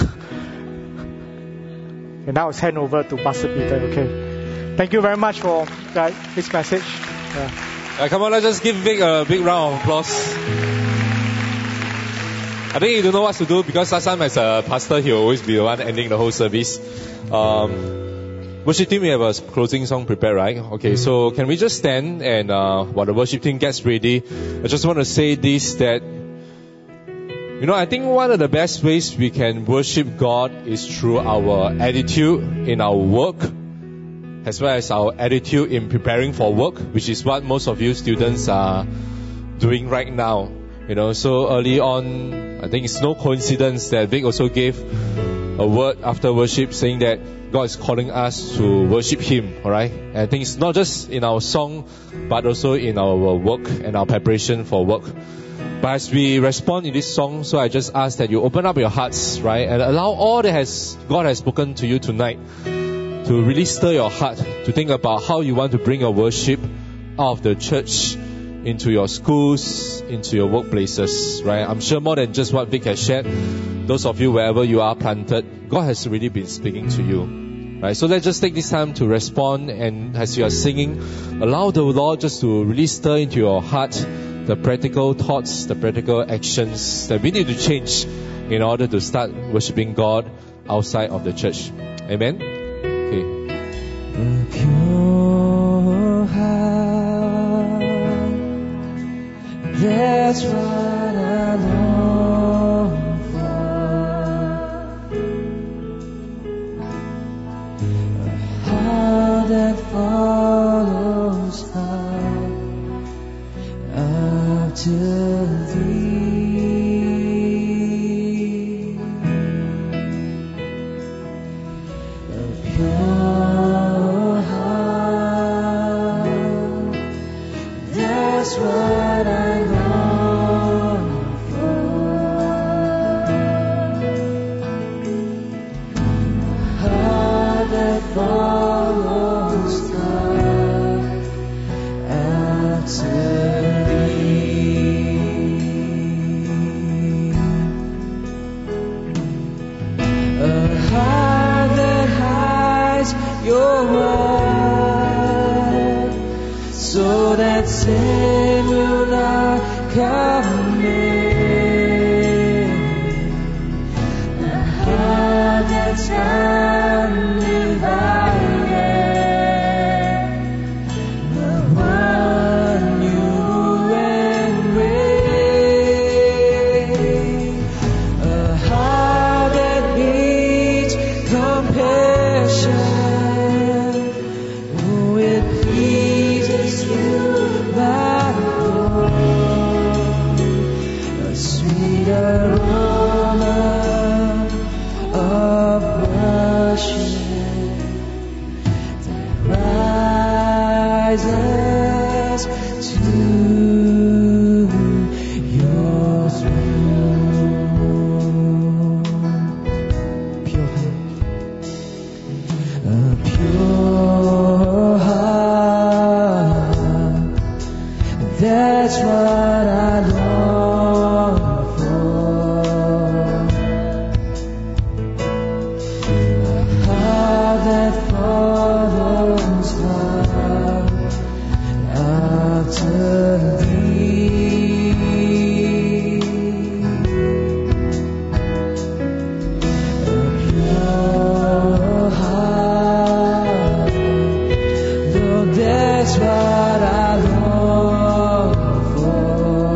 And now it's hand over to Pastor Peter, okay. Thank you very much for this message. Come on, let's just give Vic a big round of applause. I think you don't know what to do because last time as a pastor, he'll always be the one ending the whole service. Worship team, we have a closing song prepared, right? Okay, so can we just stand and while the worship team gets ready, I just want to say this, that I think one of the best ways we can worship God is through our attitude in our work, as well as our attitude in preparing for work, which is what most of you students are doing right now. So early on, I think it's no coincidence that Vic also gave a word after worship saying that God is calling us to worship Him, alright? And I think it's not just in our song, but also in our work and our preparation for work. But as we respond in this song, so I just ask that you open up your hearts, right? And allow all that God has spoken to you tonight to really stir your heart, to think about how you want to bring your worship out of the church into your schools, into your workplaces, right? I'm sure more than just what Vic has shared, those of you wherever you are planted, God has really been speaking to you. Right? So let's just take this time to respond, and as you are singing, allow the Lord just to really stir into your heart the practical thoughts, the practical actions that we need to change in order to start worshiping God outside of the church. Amen? Okay. A pure heart, that's what I long for. A heart that follows hard after Thee. A pure heart, that's what I long for. A heart that follows God after Thee. A heart that hides Your word, so that sin will not come in. A heart that's undivided, the one You embrace. A heart that beats compassion, it pleases You, my Lord. A sweet aroma of worship that rises to Your throne. Pure heart, a pure heart, that's what I long for. A heart that follows hard after Thee. A pure heart, though that's what I long for.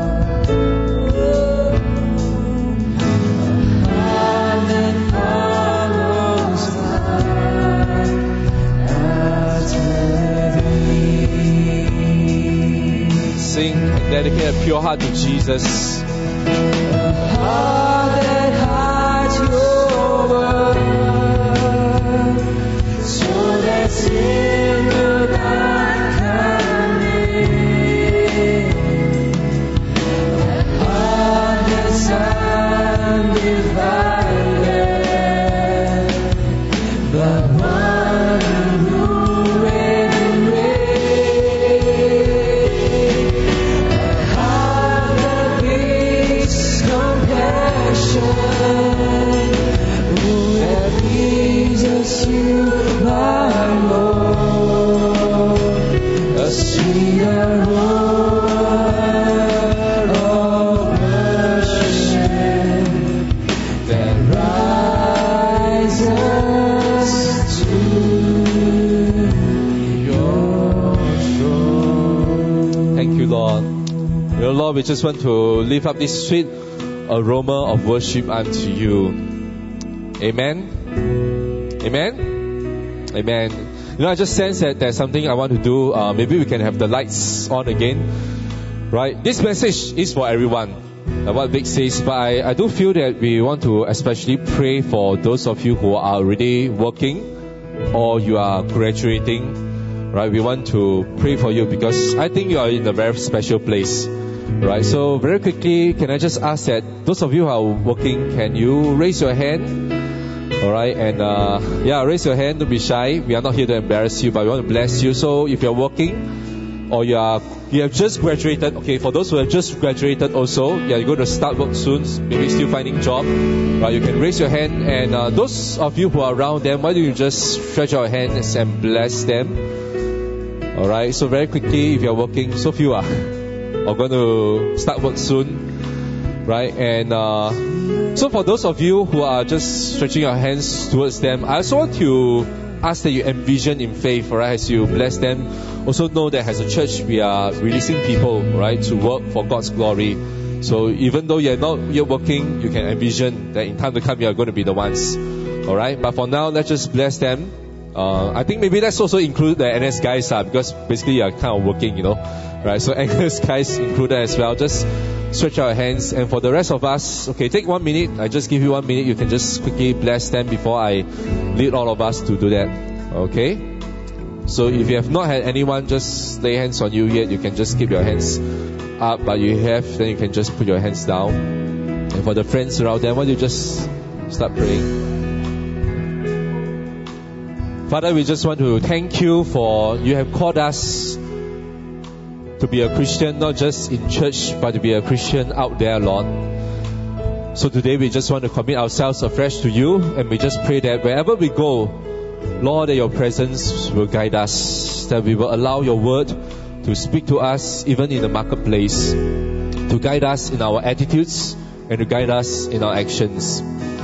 A heart that follows hard after Thee. Sing and dedicate a pure heart to Jesus. A heart that hides Your word, so that sin will not come in. A heart that's undivided, but one who embraces. A heart that beats compassion, that pleases You, my Lord. A sweet aroma of worship that rises to Your throne. Thank You, Lord. Your Lord, we just want to lift up this sweet aroma of worship unto You. Amen. Amen. Amen. You know, I just sense that there's something I want to do. Maybe we can have the lights on again. Right? This message is for everyone. What Vic says, but I do feel that we want to especially pray for those of you who are already working or you are graduating. Right? We want to pray for you because I think you are in a very special place. Right? So very quickly, can I just ask that those of you who are working, can you raise your hand? Alright, and raise your hand, don't be shy. We are not here to embarrass you, but we want to bless you. So if you're working, or you have just graduated. Okay, for those who have just graduated also, you're going to start work soon, maybe still finding job, right? You can raise your hand, and those of you who are around them, why don't you just stretch out your hands and bless them? Alright, so very quickly, if you're working, so few are going to start work soon, right? And so for those of you who are just stretching your hands towards them, I also want to ask that you envision in faith, right, as you bless them. Also know that as a church, we are releasing people, right, to work for God's glory. So even though you're not yet working, you can envision that in time to come, you are going to be the ones. Alright, but for now, let's just bless them. I think maybe let's also include the NS guys, because basically you are kind of working, right? So NS guys included as well. Just stretch out your hands. And for the rest of us, okay, take 1 minute. I just give you 1 minute. You can just quickly bless them before I lead all of us to do that. Okay? So if you have not had anyone just lay hands on you yet, you can just keep your hands up. But you have, then you can just put your hands down. And for the friends around them, why don't you just start praying? Father, we just want to thank you for you have called us to be a Christian, not just in church, but to be a Christian out there, Lord. So today we just want to commit ourselves afresh to you, and we just pray that wherever we go, Lord, that your presence will guide us, that we will allow your word to speak to us even in the marketplace, to guide us in our attitudes and to guide us in our actions.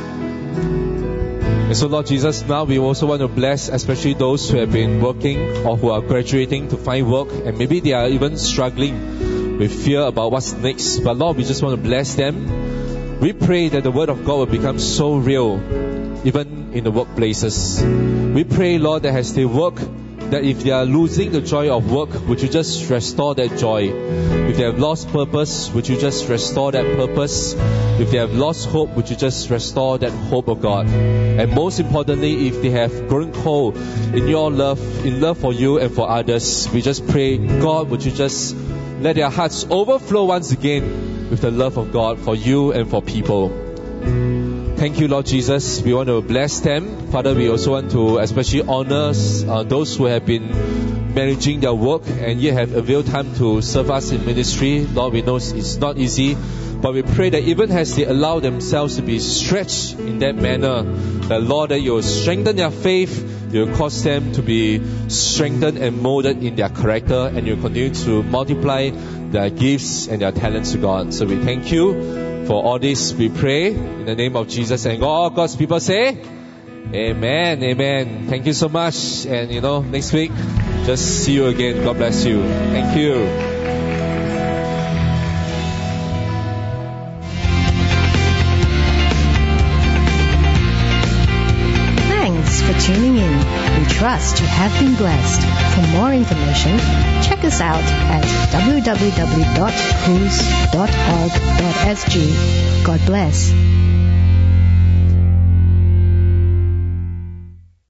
And so, Lord Jesus, now we also want to bless especially those who have been working or who are graduating to find work, and maybe they are even struggling with fear about what's next. But Lord, we just want to bless them. We pray that the word of God will become so real, even in the workplaces. We pray, Lord, that as they work, that if they are losing the joy of work, would you just restore that joy? If they have lost purpose, would you just restore that purpose? If they have lost hope, would you just restore that hope, of God? And most importantly, if they have grown cold in your love, in love for you and for others, we just pray, God, would you just let their hearts overflow once again with the love of God for you and for people. Thank you, Lord Jesus. We want to bless them. Father, we also want to especially honor those who have been managing their work and yet have availed time to serve us in ministry. Lord, we know it's not easy, but we pray that even as they allow themselves to be stretched in that manner, that Lord, that you will strengthen their faith, you will cause them to be strengthened and molded in their character, and you will continue to multiply their gifts and their talents to God. So we thank you for all this. We pray in the name of Jesus, and all God's people say, Amen, Amen. Thank you so much, and next week, just see you again. God bless you. Thank you. Thanks for tuning in. We trust you have been blessed. For more information, check us out at www.whos.org.sg. God bless.